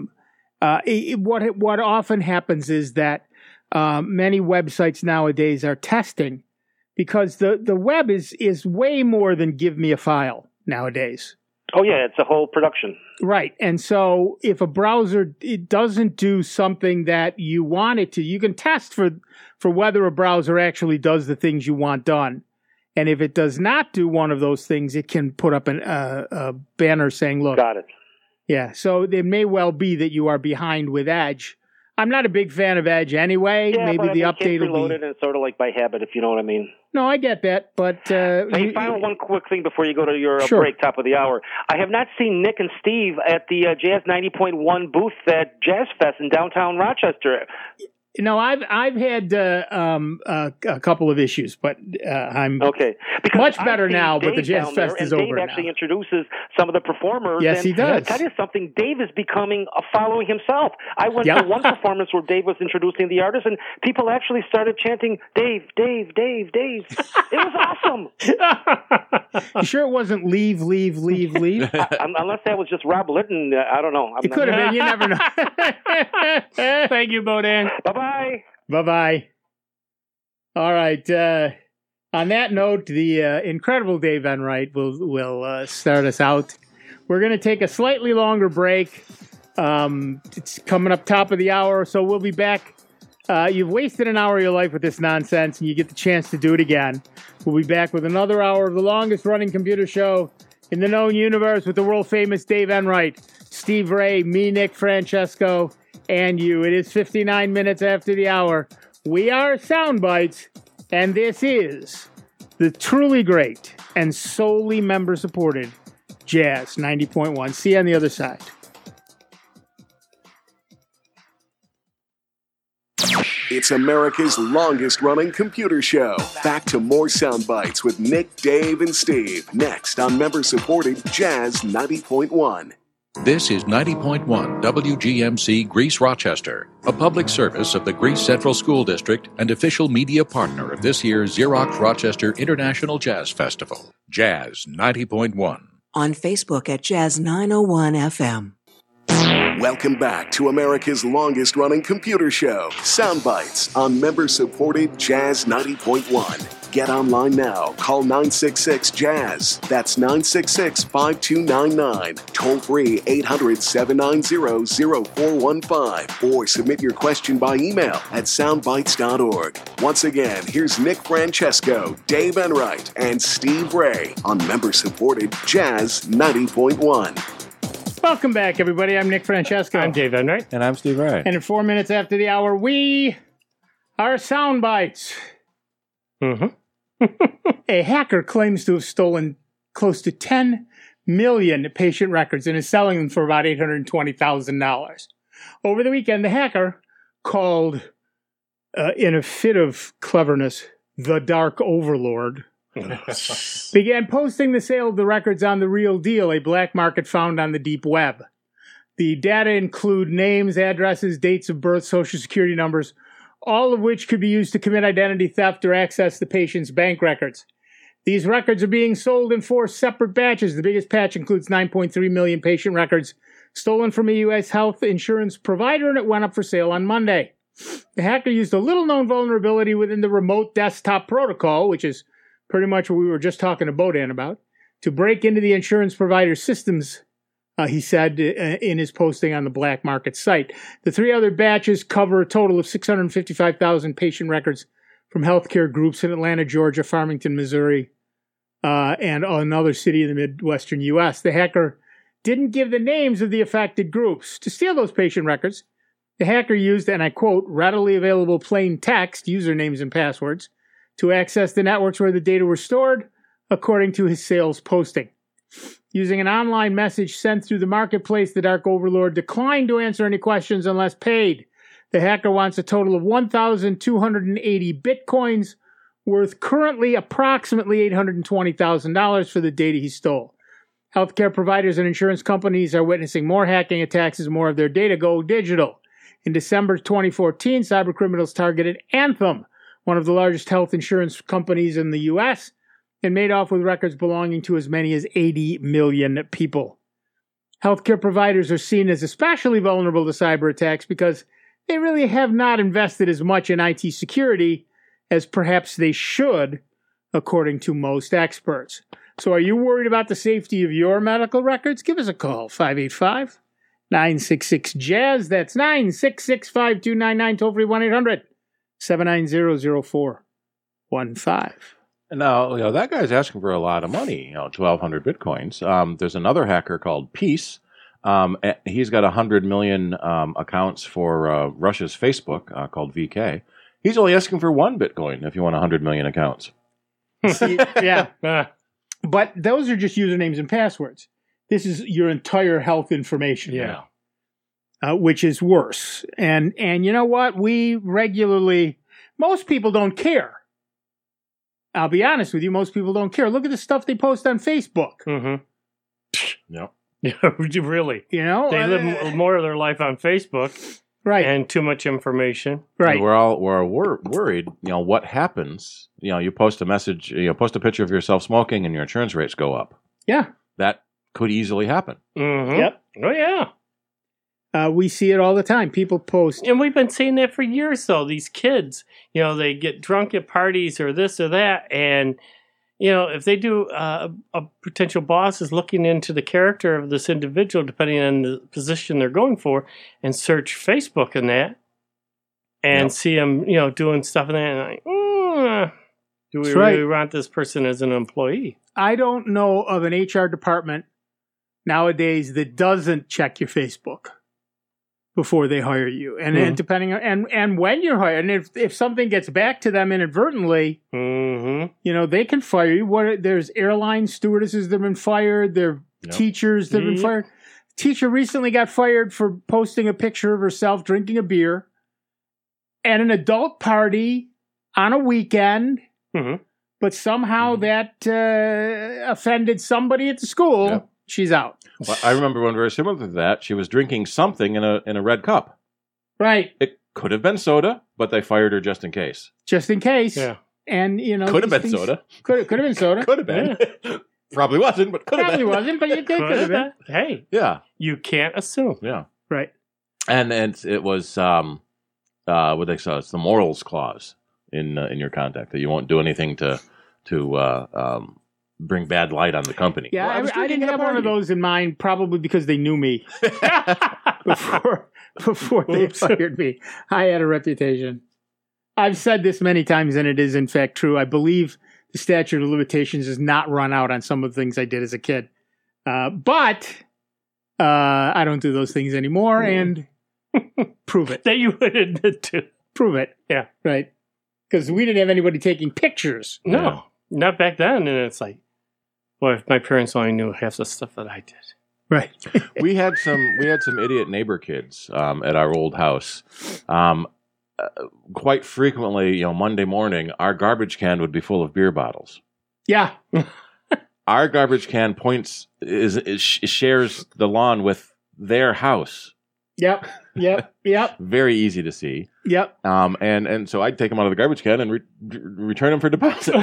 what often happens is that many websites nowadays are testing because the web is way more than give me a file nowadays. Oh yeah, it's a whole production. Right. And so if a browser it doesn't do something that you want it to, you can test for whether a browser actually does the things you want done. And if it does not do one of those things, it can put up a banner saying, look. Got it. Yeah. So it may well be that you are behind with Edge. I'm not a big fan of Edge anyway. Yeah, Maybe but the I mean, update kids will reload be. it and it's sort of like by habit, if you know what I mean. No, I get that. But Hey, final one quick thing before you go to your Sure. break, top of the hour. I have not seen Nick and Steve at the Jazz 90.1 booth at Jazz Fest in downtown Rochester. I've had a couple of issues, but I'm Okay. Because much I've better seen now, but the Dave Jazz down there, Fest is and over Dave actually now. introduces some of the performers. Yes, and he does. I'll tell you something, Dave is becoming a following himself. I went Yeah. to one performance where Dave was introducing the artist, and people actually started chanting, Dave, Dave, Dave, Dave. It was awesome. You sure it wasn't leave? Unless that was just Rob Litton, I don't know. It could have been. You never know. Thank you, Bodan. Bye-bye. Bye-bye. All right. On that note, the incredible Dave Enright will start us out. We're going to take a slightly longer break. It's coming up top of the hour, so we'll be back. You've wasted an hour of your life with this nonsense, and you get the chance to do it again. We'll be back with another hour of the longest-running computer show in the known universe with the world-famous Dave Enright, Steve Ray, me, Nick Francesco, and you. It is 59 minutes after the hour. We are Soundbites, and this is the truly great and solely member-supported Jazz 90.1. See you on the other side. It's America's longest-running computer show. Back to more sound bites with Nick, Dave, and Steve next on member-supported Jazz 90.1. This is 90.1 WGMC Greece Rochester, a public service of the Greece Central School District and official media partner of this year's Xerox Rochester International Jazz Festival. Jazz 90.1. On Facebook at Jazz 901 FM. Welcome back to America's longest-running computer show, Soundbites, on member-supported Jazz 90.1. Get online now. Call 966-JAZZ. That's 966-5299. Toll-free 800-790-0415. Or submit your question by email at soundbites.org. Once again, here's Nick Francesco, Dave Enright, and Steve Ray on member-supported Jazz 90.1. Welcome back, everybody. I'm Nick Francesco. I'm Dave Enright. And I'm Steve Ray. And in 4 minutes after the hour, we are Soundbites. Mm-hmm. A hacker claims to have stolen close to 10 million patient records and is selling them for about $820,000. Over the weekend, the hacker, called, in a fit of cleverness, the Dark Overlord, began posting the sale of the records on The Real Deal, a black market found on the deep web. The data include names, addresses, dates of birth, social security numbers, all of which could be used to commit identity theft or access the patient's bank records. These records are being sold in 4 separate batches. The biggest batch includes 9.3 million patient records stolen from a U.S. health insurance provider, and it went up for sale on Monday. The hacker used a little-known vulnerability within the remote desktop protocol, which is pretty much what we were just talking to Bodan about, to break into the insurance provider's systems He said in his posting on the black market site. The 3 other batches cover a total of 655,000 patient records from healthcare groups in Atlanta, Georgia, Farmington, Missouri, and another city in the Midwestern U.S. The hacker didn't give the names of the affected groups. To steal those patient records, the hacker used, and I quote, readily available plain text, usernames and passwords, to access the networks where the data were stored, according to his sales posting. Using an online message sent through the marketplace, the Dark Overlord declined to answer any questions unless paid. The hacker wants a total of 1,280 bitcoins, worth currently approximately $820,000 for the data he stole. Healthcare providers and insurance companies are witnessing more hacking attacks as more of their data go digital. In December 2014, cybercriminals targeted Anthem, one of the largest health insurance companies in the U.S., and made off with records belonging to as many as 80 million people. Healthcare providers are seen as especially vulnerable to cyber attacks because they really have not invested as much in IT security as perhaps they should, according to most experts. So are you worried about the safety of your medical records? Give us a call, 585-966-JAZZ. That's 966-5299, toll-free 1-800-790-0415. Now, that guy's asking for a lot of money, 1,200 bitcoins. There's another hacker called Peace. He's got 100 million accounts for Russia's Facebook called VK. He's only asking for 1 bitcoin if you want 100 million accounts. See, yeah. But those are just usernames and passwords. This is your entire health information. Yeah. Which is worse. And you know what? Most people don't care. I'll be honest with you, most people don't care. Look at the stuff they post on Facebook. Mm-hmm. Yep. Yeah, really. You know? They live more of their life on Facebook. Right. And too much information. Right. And we're worried, what happens, you post a message, post a picture of yourself smoking and your insurance rates go up. Yeah. That could easily happen. Mm-hmm. Yep. Oh, yeah. We see it all the time. People post. And we've been seeing that for years, though. These kids, they get drunk at parties or this or that. And, if they do, a potential boss is looking into the character of this individual, depending on the position they're going for, and search Facebook and that, and see them, doing stuff in that. And like, do we really want this person as an employee? I don't know of an HR department nowadays that doesn't check your Facebook before they hire you, and depending on and when you're hired, and if something gets back to them inadvertently, they can fire you. There's airline stewardesses that have been fired. There are teachers that have been fired. Teacher recently got fired for posting a picture of herself drinking a beer at an adult party on a weekend, but somehow that offended somebody at the school. Yep. She's out. Well, I remember one very similar to that. She was drinking something in a red cup. Right. It could have been soda, but they fired her just in case. Just in case. Yeah. And could have been soda. Could have been soda. Could have been. Yeah. Probably wasn't, but could have been. Probably wasn't, but it could have been. Hey. Yeah. You can't assume. Yeah. Right. And it was what they say, it's the morals clause in your contract that you won't do anything to bring bad light on the company. Yeah, well, I didn't have one of those in mind, probably because they knew me before they fired me. I had a reputation. I've said this many times, and it is in fact true. I believe the statute of limitations has not run out on some of the things I did as a kid. But I don't do those things anymore, and prove it. That you would admit to. Prove it. Yeah. Right. Because we didn't have anybody taking pictures. No, not back then. And it's like, boy, if my parents only knew half the stuff that I did. Right. we had some idiot neighbor kids at our old house. Quite frequently, Monday morning, our garbage can would be full of beer bottles. Yeah. Our garbage can shares the lawn with their house. Yep. Very easy to see. Yep. And so I'd take them out of the garbage can and return them for deposit.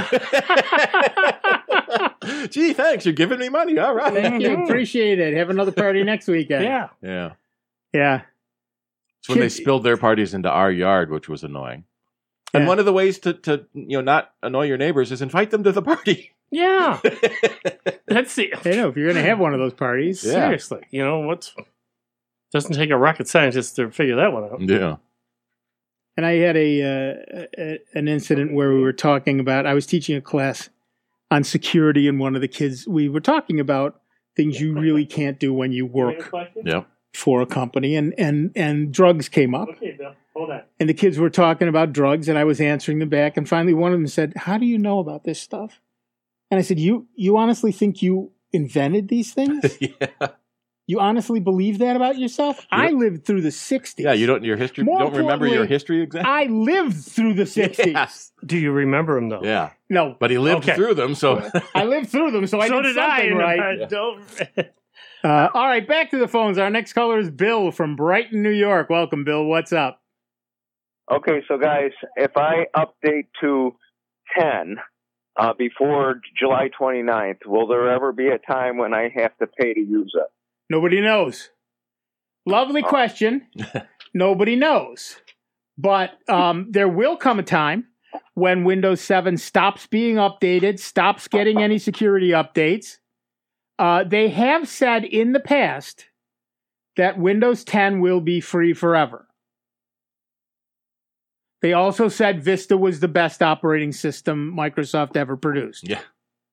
Gee, thanks. You're giving me money. All right. Thank you. Appreciate it. Have another party next weekend. Yeah. Yeah. It's when they spilled their parties into our yard, which was annoying. And one of the ways to not annoy your neighbors is invite them to the party. Yeah. That's the. I know, if you're going to have one of those parties. Yeah. Seriously. You know, doesn't take a rocket scientist to figure that one out. Yeah. And I had an incident where we were talking about, I was teaching a class on security, and one of the kids, we were talking about things you really can't do when you work for a company, and drugs came up. Okay, Bill, hold on. And the kids were talking about drugs, and I was answering them back, and finally one of them said, "How do you know about this stuff?" And I said, You honestly think you invented these things? Yeah. You honestly believe that about yourself? I lived through the 60s. Yeah, you don't remember your history exam? I lived through the 60s. Yes. Do you remember them, though? Yeah. No. But he lived through them, so. I lived through them, so I did something right. All right, back to the phones. Our next caller is Bill from Brighton, New York. Welcome, Bill. What's up? Okay, so guys, if I update to 10 before July 29th, will there ever be a time when I have to pay to use it? Nobody knows. Lovely question. Nobody knows. But there will come a time when Windows 7 stops being updated, stops getting any security updates. They have said in the past that Windows 10 will be free forever. They also said Vista was the best operating system Microsoft ever produced. Yeah.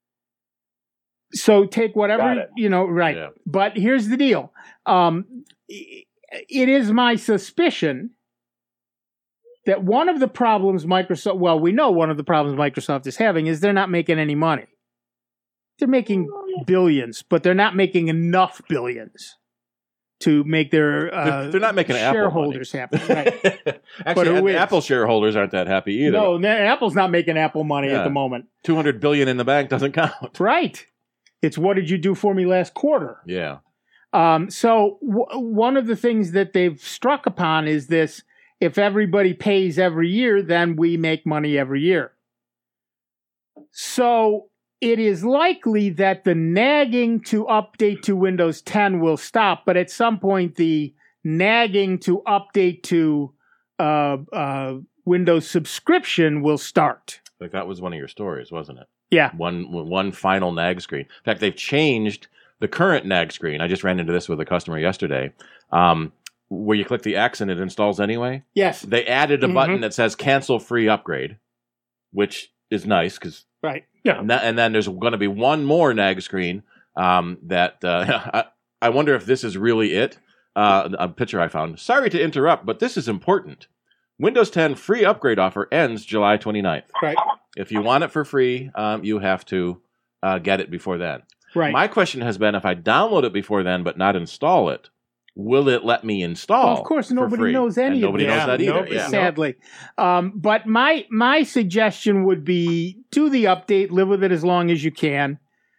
So take whatever, right. Yeah. But here's the deal. It is my suspicion that one of the problems we know one of the problems Microsoft is having is they're not making any money. They're making billions, but they're not making enough billions to make their they're not making shareholders happy. Right. Actually, Apple shareholders aren't that happy either. No, Apple's not making Apple money at the moment. $200 billion in the bank doesn't count. Right. It's what did you do for me last quarter? Yeah. So one of the things that they've struck upon is this: if everybody pays every year, then we make money every year. So it is likely that the nagging to update to Windows 10 will stop, but at some point the nagging to update to Windows subscription will start. Like that was one of your stories, wasn't it? Yeah. One final nag screen. In fact, they've changed the current nag screen. I just ran into this with a customer yesterday. Where you click the X and it installs anyway. Yes. They added a button that says cancel free upgrade, which is nice because. Right. Yeah. And then there's going to be one more nag screen that I wonder if this is really it. A picture I found. Sorry to interrupt, but this is important. Windows 10 free upgrade offer ends July 29th. Right. If you want it for free, you have to get it before then. Right. My question has been, if I download it before then but not install it, will it let me install? Well, of course, nobody knows any of that. Nobody knows that either. Yeah. Sadly. But my suggestion would be do the update, live with it as long as you can,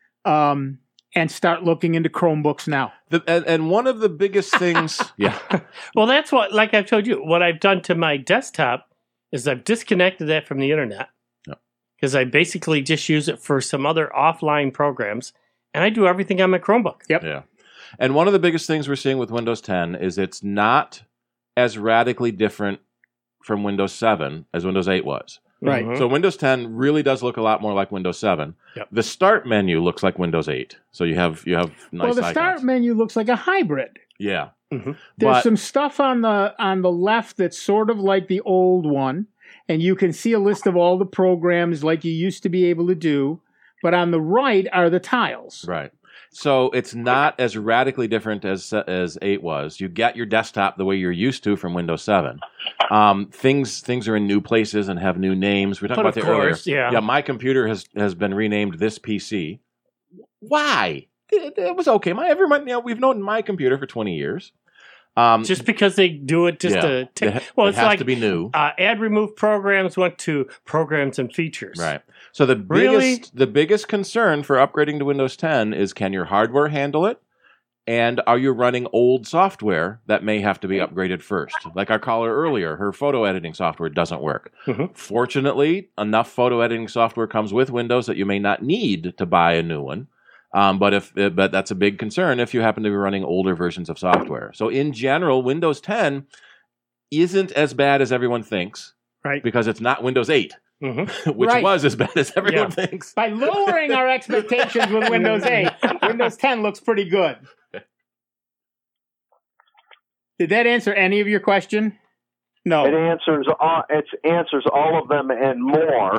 and start looking into Chromebooks now. And one of the biggest things... yeah. Well, that's what, like I've told you, what I've done to my desktop is I've disconnected that from the internet because I basically just use it for some other offline programs, and I do everything on my Chromebook. Yep. Yeah. And one of the biggest things we're seeing with Windows 10 is it's not as radically different from Windows 7 as Windows 8 was. Right. So Windows 10 really does look a lot more like Windows 7. Yep. The start menu looks like Windows 8. So you have nice Well, the start icons. menu looks like a hybrid. Yeah. Mm-hmm. There's some stuff on the left that's sort of like the old one, and you can see a list of all the programs like you used to be able to do, but on the right are the tiles. Right. So it's not as radically different as 8 was. You get your desktop the way you're used to from Windows 7. Things are in new places and have new names. We talked about that earlier. Yeah, my computer has been renamed this PC. Why? It was okay. We've known my computer for 20 years. Just because they do it just to tick. Well, it's has like to be new. Add remove programs went to programs and features. Right. So the biggest concern for upgrading to Windows 10 is, can your hardware handle it? And are you running old software that may have to be upgraded first? Like our caller earlier, her photo editing software doesn't work. Mm-hmm. Fortunately, enough photo editing software comes with Windows that you may not need to buy a new one. But that's a big concern if you happen to be running older versions of software. So in general, Windows 10 isn't as bad as everyone thinks, right? Because it's not Windows 8. which Right. was as bad as everyone thinks. By lowering our expectations with Windows 8, Windows 10 looks pretty good. Did that answer any of your question? No. It answers all of them and more.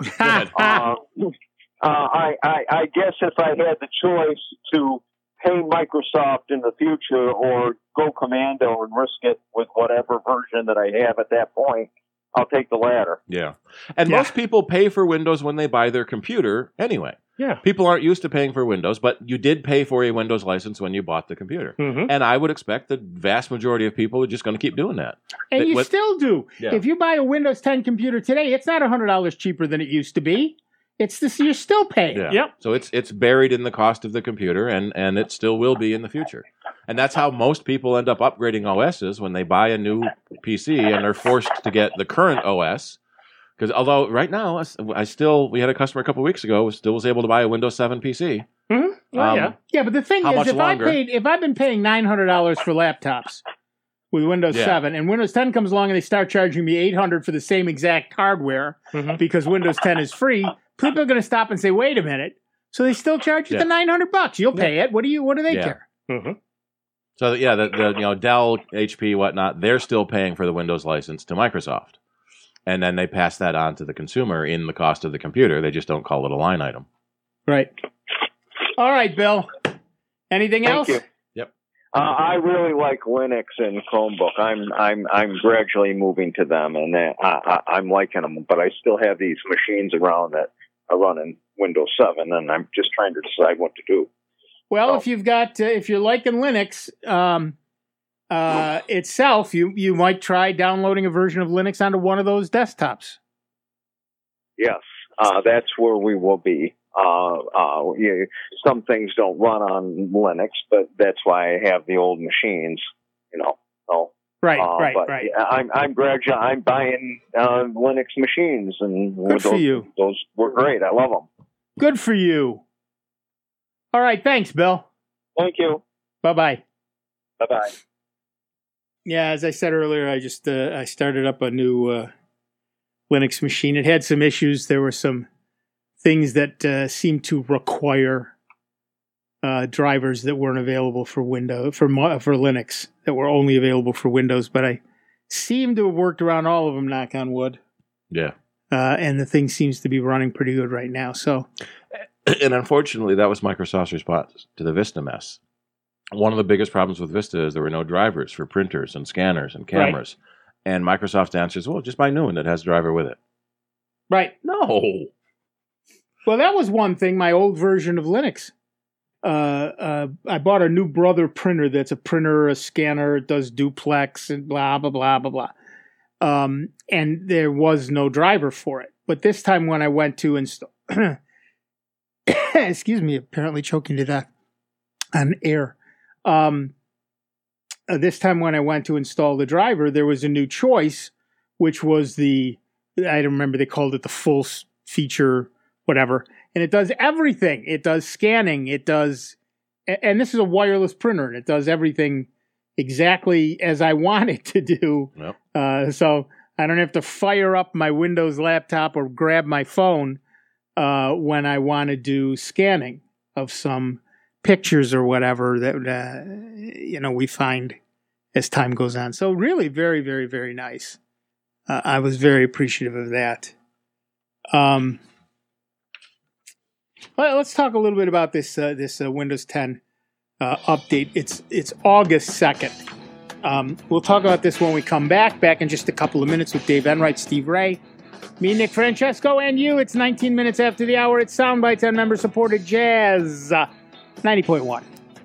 I guess if I had the choice to pay Microsoft in the future or go commando and risk it with whatever version that I have at that point, I'll take the latter. Yeah. And most people pay for Windows when they buy their computer anyway. Yeah. People aren't used to paying for Windows, but you did pay for a Windows license when you bought the computer. And I would expect the vast majority of people are just going to keep doing that. And you still do. Yeah. If you buy a Windows 10 computer today, it's not $100 cheaper than it used to be. It's this, you're still paying. Yeah. So it's buried in the cost of the computer, and it still will be in the future. And that's how most people end up upgrading OSs when they buy a new PC and they're forced to get the current OS. Because although right now, we had a customer a couple of weeks ago who still was able to buy a Windows 7 PC. Yeah, but the thing How is, much longer? if I've been paying $900 for laptops with Windows 7, and Windows 10 comes along and they start charging me $800 for the same exact hardware because Windows 10 is free, people are going to stop and say, "Wait a minute!" So they still charge you the $900. You'll pay it. What do they care? So the Dell, HP, whatnot, they're still paying for the Windows license to Microsoft, and then they pass that on to the consumer in the cost of the computer. They just don't call it a line item. Right. All right, Bill. Anything else? Thank you. Yep. I really like Linux and Chromebook. I'm gradually moving to them, and I'm liking them. But I still have these machines around that are running Windows 7, and I'm just trying to decide what to do. Well, if you're liking Linux itself, you might try downloading a version of Linux onto one of those desktops. Yes, that's where we will be. Some things don't run on Linux, but that's why I have the old machines. Right. I'm gradually I'm buying Linux machines, and Good for you. Those were great. I love them. Good for you. All right, thanks, Bill. Thank you. Bye-bye. Bye-bye. Yeah, as I said earlier, I just I started up a new Linux machine. It had some issues. There were some things that seemed to require drivers that weren't available for Linux, that were only available for Windows. But I seem to have worked around all of them, knock on wood. Yeah. And the thing seems to be running pretty good right now. So, and unfortunately, that was Microsoft's response to the Vista mess. One of the biggest problems with Vista is there were no drivers for printers and scanners and cameras. Right. And Microsoft's answer is, well, just buy a new one that has a driver with it. Right. No. Well, that was one thing, my old version of Linux. I bought a new Brother printer that's a printer, a scanner, it does duplex and blah, blah, blah, blah, blah. And there was no driver for it. But this time when I went to install... excuse me, apparently choking to death on air. This time when I went to install the driver, there was a new choice, which was I don't remember, they called it the full feature, whatever. And it does everything. It does scanning. It does, and this is a wireless printer, and it does everything exactly as I want it to do. Yep. So I don't have to fire up my Windows laptop or grab my phone when I want to do scanning of some pictures or whatever that we find as time goes on. So really very, very, very nice. I was very appreciative of that. Well, let's talk a little bit about this Windows 10 update. It's August 2nd. We'll talk about this when we come back in just a couple of minutes with Dave Enright, Steve Ray, me, Nick Francesco, and you. It's 19 minutes after the hour. It's Soundbites on member-supported Jazz 90.1.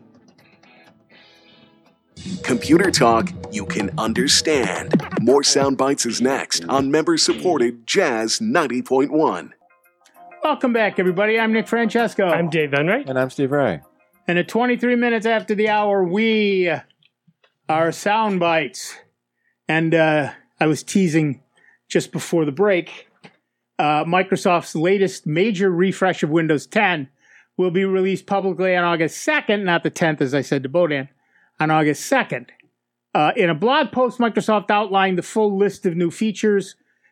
Computer talk you can understand. More Soundbites is next on member-supported Jazz 90.1. Welcome back, everybody. I'm Nick Francesco. I'm Dave Enright. And I'm Steve Ray. And at 23 minutes after the hour, we are Soundbites. And I was teasing just before the break, Microsoft's latest major refresh of Windows 10 will be released publicly on August 2nd, not the 10th, as I said to Bodan, on August 2nd. In a blog post, Microsoft outlined the full list of new features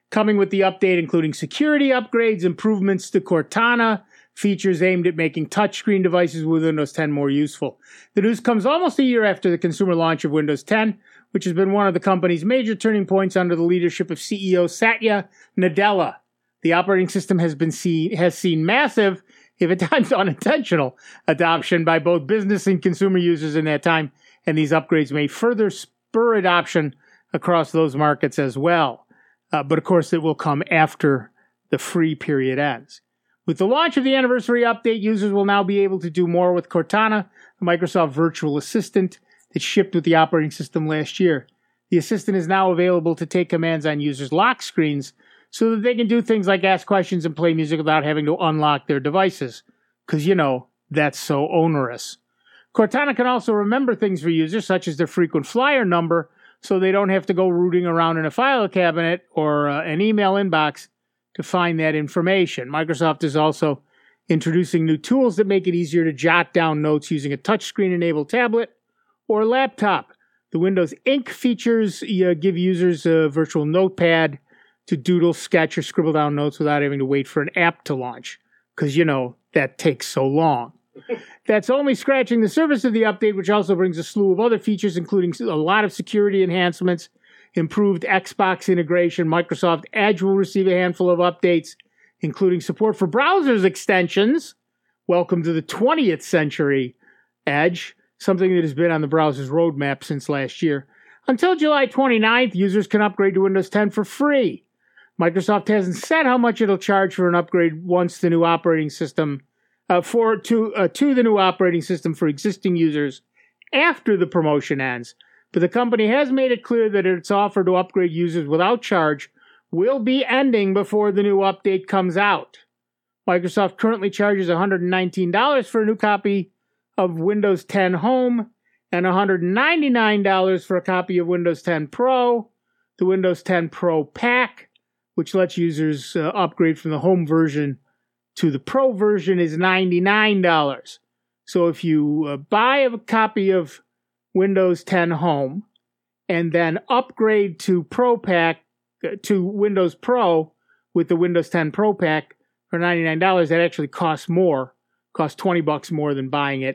Coming with the update, including security upgrades, improvements to Cortana, features aimed at making touchscreen devices with Windows 10 more useful. The news comes almost a year after the consumer launch of Windows 10, which has been one of the company's major turning points under the leadership of CEO Satya Nadella. The operating system has seen massive, if at times unintentional, adoption by both business and consumer users in that time, and these upgrades may further spur adoption across those markets as well. But of course, it will come after the free period ends. With the launch of the anniversary update, users will now be able to do more with Cortana, the Microsoft virtual assistant that shipped with the operating system last year. The assistant is now available to take commands on users' lock screens so that they can do things like ask questions and play music without having to unlock their devices. Because, that's so onerous. Cortana can also remember things for users, such as their frequent flyer number, so they don't have to go rooting around in a file cabinet or an email inbox to find that information. Microsoft is also introducing new tools that make it easier to jot down notes using a touchscreen-enabled tablet or laptop. The Windows Ink features give users a virtual notepad to doodle, sketch, or scribble down notes without having to wait for an app to launch, because, that takes so long. That's only scratching the surface of the update, which also brings a slew of other features, including a lot of security enhancements, improved Xbox integration. Microsoft Edge will receive a handful of updates, including support for browsers extensions. Welcome to the 20th century, Edge, something that has been on the browser's roadmap since last year. Until July 29th, users can upgrade to Windows 10 for free. Microsoft hasn't said how much it'll charge for an upgrade once the new operating system to the new operating system for existing users after the promotion ends. But the company has made it clear that its offer to upgrade users without charge will be ending before the new update comes out. Microsoft currently charges $119 for a new copy of Windows 10 Home and $199 for a copy of Windows 10 Pro. The Windows 10 Pro Pack, which lets users upgrade from the Home version to the Pro version, is $99. So if you buy a copy of Windows 10 Home and then upgrade to Pro Pack to Windows Pro with the Windows 10 Pro Pack for $99, that actually costs $20 more than buying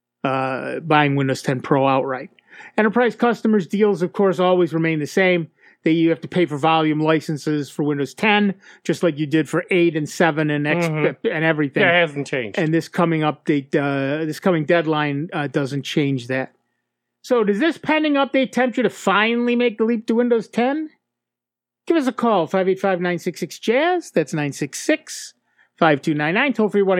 Windows 10 Pro outright. Enterprise customers' deals, of course, always remain the same. You have to pay for volume licenses for Windows 10, just like you did for 8 and 7 and and everything. Yeah, it hasn't changed. And this coming update, this coming deadline doesn't change that. So does this pending update tempt you to finally make the leap to Windows 10? Give us a call, 585-966-JAZZ. That's 966-5299. Toll free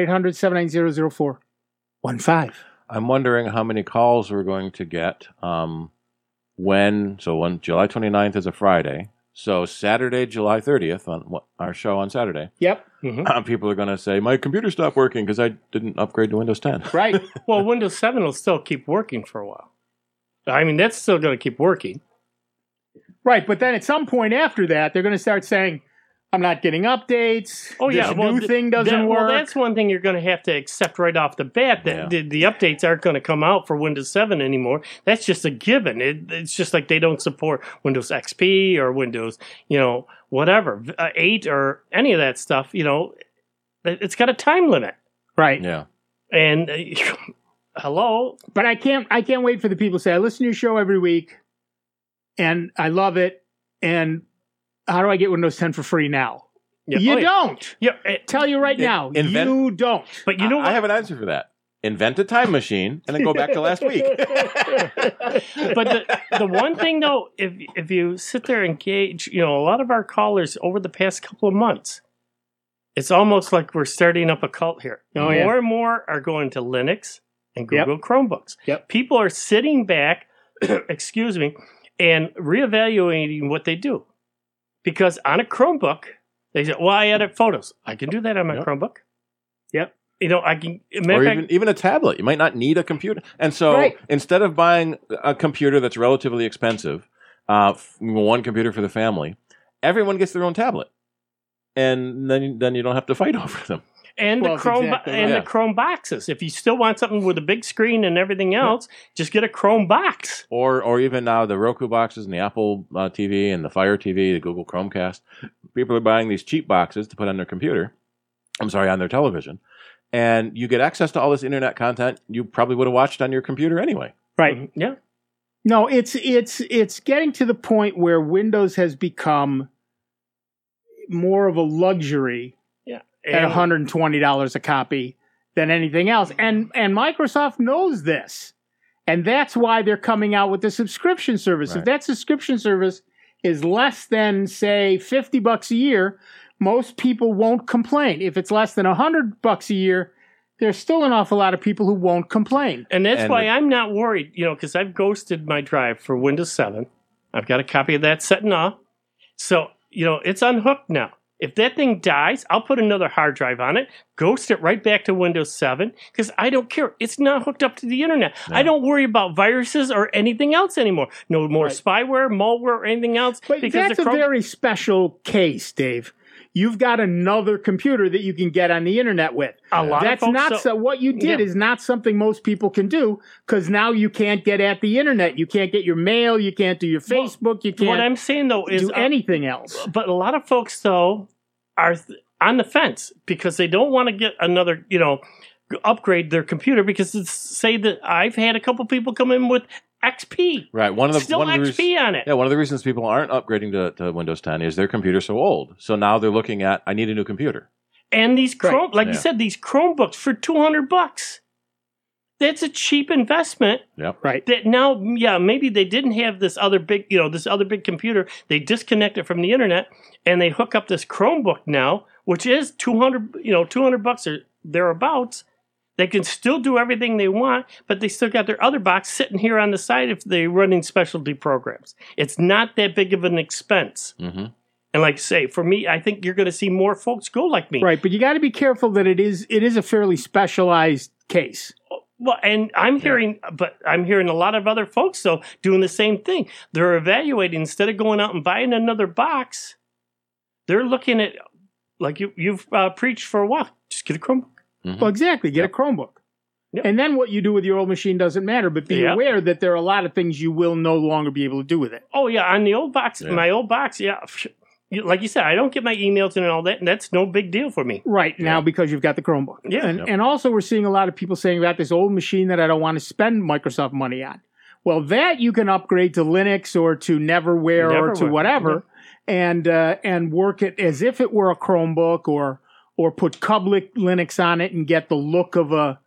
1-800-790-0415. I'm wondering how many calls we're going to get when July 29th is a Friday. So Saturday, July 30th, on our show on Saturday. Yep. People are going to say, my computer stopped working because I didn't upgrade to Windows 10. Right. Well, Windows 7 will still keep working for a while. I mean, that's still going to keep working. Right, but then at some point after that, they're going to start saying, I'm not getting updates. Oh, yeah. This new thing doesn't work. Well, that's one thing you're going to have to accept right off the bat. That the updates aren't going to come out for Windows 7 anymore. That's just a given. It's just like they don't support Windows XP or Windows, whatever, 8 or any of that stuff. It's got a time limit. Right. Yeah. And hello. But I can't wait for the people to say, I listen to your show every week, and I love it, and how do I get Windows 10 for free now? Yeah. You don't. Yeah. Tell you right now, you don't. But you know what? I have an answer for that. Invent a time machine and then go back to last week. But the one thing, though, if you sit there and gauge, a lot of our callers over the past couple of months, it's almost like we're starting up a cult here. Oh, more and more are going to Linux and Google Chromebooks. Yep. People are sitting back, and reevaluating what they do. Because on a Chromebook, they say, well, I edit photos. I can do that on my Chromebook. Yep. I can... Or even a tablet. You might not need a computer. And so instead of buying a computer that's relatively expensive, one computer for the family, everyone gets their own tablet. And then you don't have to fight over them. And Well, the Chrome exactly and right. the Chrome boxes. If you still want something with a big screen and everything else, just get a Chrome box. Or even now the Roku boxes and the Apple TV and the Fire TV, the Google Chromecast. People are buying these cheap boxes to put on their computer. On their television. And you get access to all this internet content you probably would have watched on your computer anyway. Right. Yeah. No, it's getting to the point where Windows has become more of a luxury Yeah. at And- $120 a copy than anything else. And Microsoft knows this. And that's why they're coming out with the subscription service. Right. If that subscription service is less than, say, $50 a year, most people won't complain. If it's less than $100 a year, there's still an awful lot of people who won't complain. And that's And why the- I'm not worried, because I've ghosted my drive for Windows 7. I've got a copy of that setting up. So, it's unhooked now. If that thing dies, I'll put another hard drive on it, ghost it right back to Windows 7, because I don't care. It's not hooked up to the internet. No. I don't worry about viruses or anything else anymore. No more Right. spyware, malware, or anything else. But because that's a very special case, Dave. You've got another computer that you can get on the internet with. A lot of That's folks not don't- so. What you did Yeah. is not something most people can do because now you can't get at the internet. You can't get your mail. You can't do your Facebook. You What can't I'm saying, though, is do anything else. But a lot of folks, though, are on the fence because they don't want to get another, upgrade their computer because say that I've had a couple people come in with XP. Right. One of the XP on it. Yeah, one of the reasons people aren't upgrading to Windows 10 is their computer's so old. So now they're looking at, I need a new computer. And these Chrome, like you Yeah. said, these Chromebooks for $200. That's a cheap investment. Yep. Right. That now, maybe they didn't have this other big, computer. They disconnect it from the internet and they hook up this Chromebook now, which is $200 or thereabouts. They can still do everything they want, but they still got their other box sitting here on the side if they're running specialty programs. It's not that big of an expense. Mm-hmm. And like I say, for me, I think you're going to see more folks go like me. Right, but you got to be careful that it is a fairly specialized case. Well, and I'm hearing a lot of other folks though doing the same thing. They're evaluating instead of going out and buying another box. They're looking at like you've preached for a while. Just get a Chromebook. Mm-hmm. Well, exactly. Get a Chromebook. Yep. And then what you do with your old machine doesn't matter, but be Yep. aware that there are a lot of things you will no longer be able to do with it. Oh yeah, on the old box, Yeah. my old box, like you said, I don't get my emails and all that, and that's no big deal for me. Right now because you've got the Chromebook. Yeah. And, Yep. and also we're seeing a lot of people saying about this old machine that I don't want to spend Microsoft money on. Well, that you can upgrade to Linux or to Neverware or to Neverware. whatever and work it as if it were a Chromebook or put Public Linux on it and get the look of a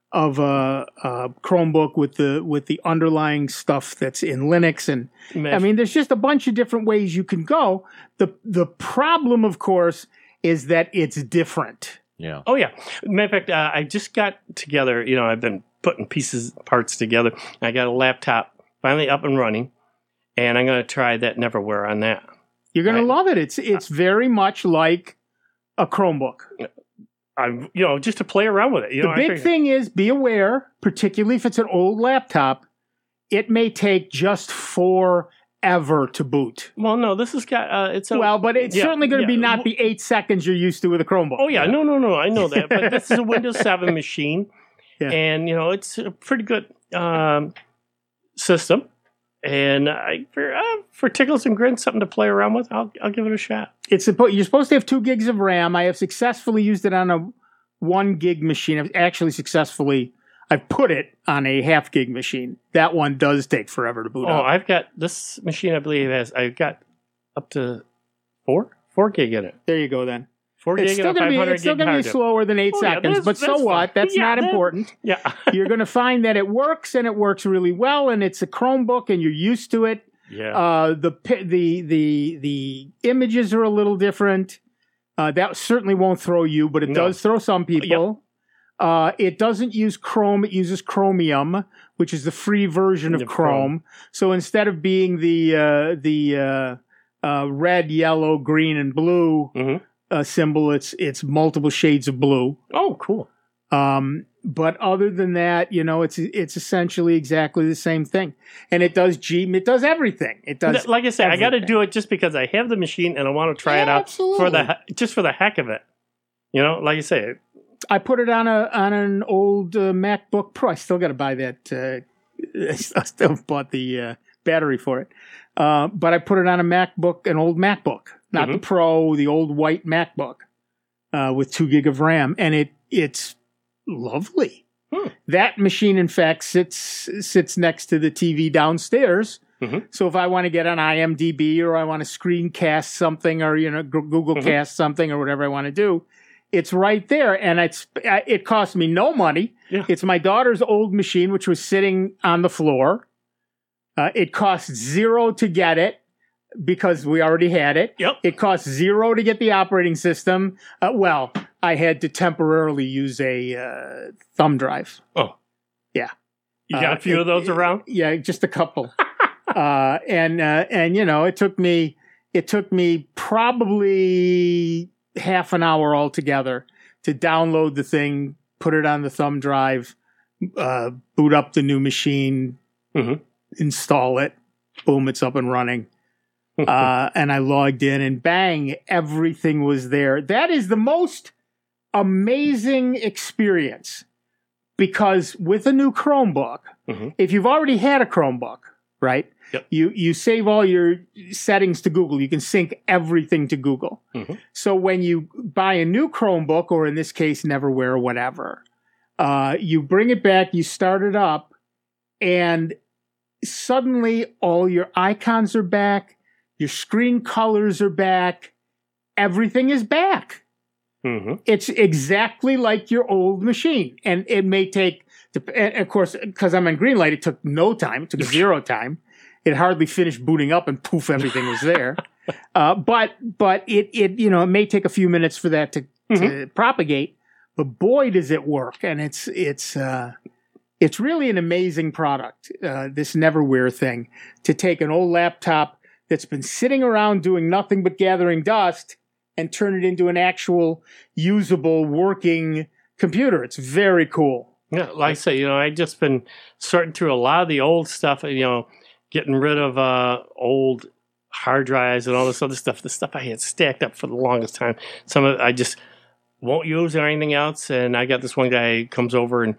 Chromebook with the underlying stuff that's in Linux. And I mean, there's just a bunch of different ways you can go. The problem, of course, is that it's different. Yeah. Oh yeah. Matter of fact, I just got together. I've been putting parts together. I got a laptop finally up and running, and I'm going to try that Neverware on that. You're going to love it. It's very much like a Chromebook. I'm, just to play around with it. The big thing is be aware, particularly if it's an old laptop, it may take just forever to boot. Well, no, this has got it's a but it's certainly going to be not the 8 seconds you're used to with a Chromebook. Oh yeah, no, I know that, but this is a Windows 7 machine, Yeah. and it's a pretty good system. And for tickles and grins, something to play around with, I'll give it a shot. You're supposed to have 2 gigs of RAM. I have successfully used it on a 1 gig machine. I've put it on a half gig machine. That one does take forever to boot up. I've got this machine. I believe I've got up to 4 gig in it. There you go then. 4 gig It's still and a 500 going to gig be hard drive. slower than 8 Oh, yeah, seconds, but so that's what? fine. That's Yeah, not that- important. Yeah. You're going to find that it works, and it works really well, and it's a Chromebook, and you're used to it. Yeah. The images are a little different. That certainly won't throw you, but it does throw some people. It doesn't use Chrome; it uses Chromium, which is the free version of Chrome. So instead of being the red, yellow, green, and blue symbol, it's multiple shades of blue. Oh, cool. But other than that, it's essentially exactly the same thing, and it does everything. It does. Like I said, I got to everything. do it just because I have the machine and I want to try it out Absolutely. for the heck of it. Like I say, I put it on an old MacBook Pro. I still got to buy that. I still bought the battery for it. But I put it on an old MacBook, not the Pro, the old white MacBook with 2 gig of RAM. And it's lovely. That machine, in fact, sits next to the TV downstairs. So if I want to get on IMDb or I want to screencast something or, Google Cast something or whatever I want to do, it's right there. And it cost me no money. Yeah. It's my daughter's old machine, which was sitting on the floor. It cost $0 to get it because we already had it. Yep. It cost $0 to get the operating system. I had to temporarily use a thumb drive. Oh. Yeah. You got a few of those around? Yeah, just a couple. And it took me probably half an hour altogether to download the thing, put it on the thumb drive, boot up the new machine, install it, boom, it's up and running. And I logged in and bang, everything was there. That is the most amazing experience because with a new Chromebook, if you've already had a Chromebook, right? Yep. You save all your settings to Google. You can sync everything to Google. So when you buy a new Chromebook, or in this case, Neverware or whatever, you bring it back, you start it up, and suddenly all your icons are back, your screen colors are back, everything is back. It's exactly like your old machine. And it may take, and of course, because I'm on Greenlight, it took no time. It took $0 time. It hardly finished booting up and poof, everything was there. But it may take a few minutes for that to propagate, but boy, does it work. And it's really an amazing product, this Neverware thing, to take an old laptop that's been sitting around doing nothing but gathering dust and turn it into an actual usable working computer. It's very cool. Yeah, like I say, I just been sorting through a lot of the old stuff, getting rid of old hard drives and all this other stuff, the stuff I had stacked up for the longest time. Some of it I just won't use or anything else. And I got this one guy who comes over and,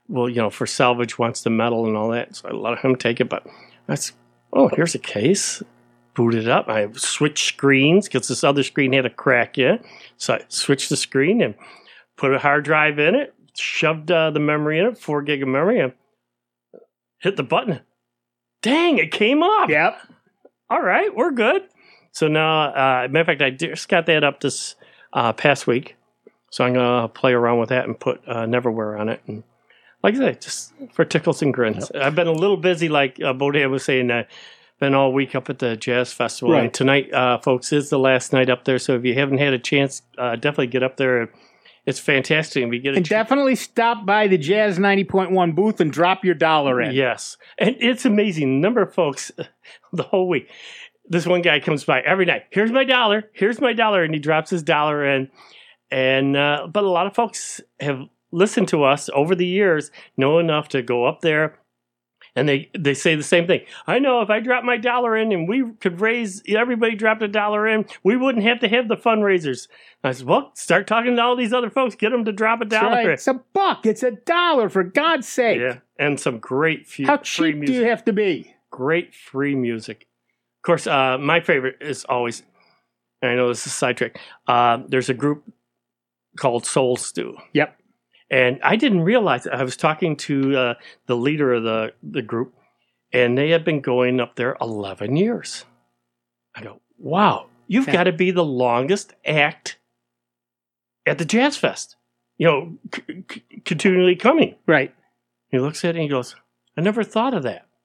for salvage wants the metal and all that. So I let him take it. But here's a case. Booted up. I switched screens because this other screen had a crack in it. So I switched the screen and put a hard drive in it, shoved the memory in it, 4 gig of memory, and hit the button. Dang, it came up. Yep. All right, we're good. So now, matter of fact, I just got that up this past week. So I'm going to play around with that and put Neverware on it. And like I say, just for tickles and grins. Yep. I've been a little busy, like Bodan was saying, been all week up at the Jazz Festival. Right. And tonight, folks, is the last night up there. So if you haven't had a chance, definitely get up there. It's fantastic. And definitely stop by the Jazz 90.1 booth and drop your $1 in. Yes. And it's amazing. The number of folks the whole week. This one guy comes by every night. Here's my $1. Here's my $1. And he drops his $1 in. And but a lot of folks have listened to us over the years, know enough to go up there. And they say the same thing. I know if I drop my $1 in and we could raise, everybody dropped a $1 in, we wouldn't have to have the fundraisers. And I said, well, start talking to all these other folks, get them to drop a $1. Right. It's $1. It's $1, for God's sake. Yeah, and some great free music. How cheap do you have to be? Great free music. Of course, my favorite is always, and I know this is a sidetrack, there's a group called Soul Stew. Yep. And I didn't realize it. I was talking to the leader of the group, and they had been going up there 11 years. I go, wow, you've got to be the longest act at the Jazz Fest. Continually coming. Right. He looks at it and he goes, I never thought of that.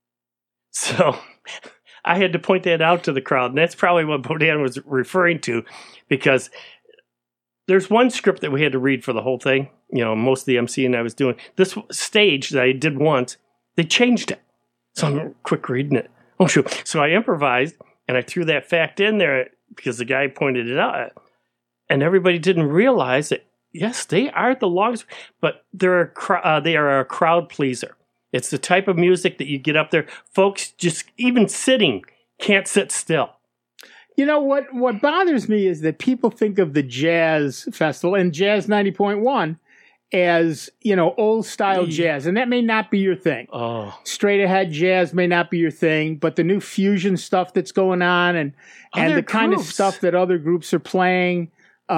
So I had to point that out to the crowd, and that's probably what Bodan was referring to, because there's one script that we had to read for the whole thing. Most of the MCing I was doing. This stage that I did once, they changed it. So I'm quick reading it. Oh, shoot. So I improvised, and I threw that fact in there because the guy pointed it out. And everybody didn't realize that, yes, they are the longest, but they are a crowd pleaser. It's the type of music that you get up there. Folks just, even sitting, can't sit still. You know, what bothers me is that people think of the Jazz Festival and Jazz 90.1 as, old style jazz, and that may not be your thing. Oh. Straight ahead jazz may not be your thing, but the new fusion stuff that's going on and the kind of stuff that other groups are playing,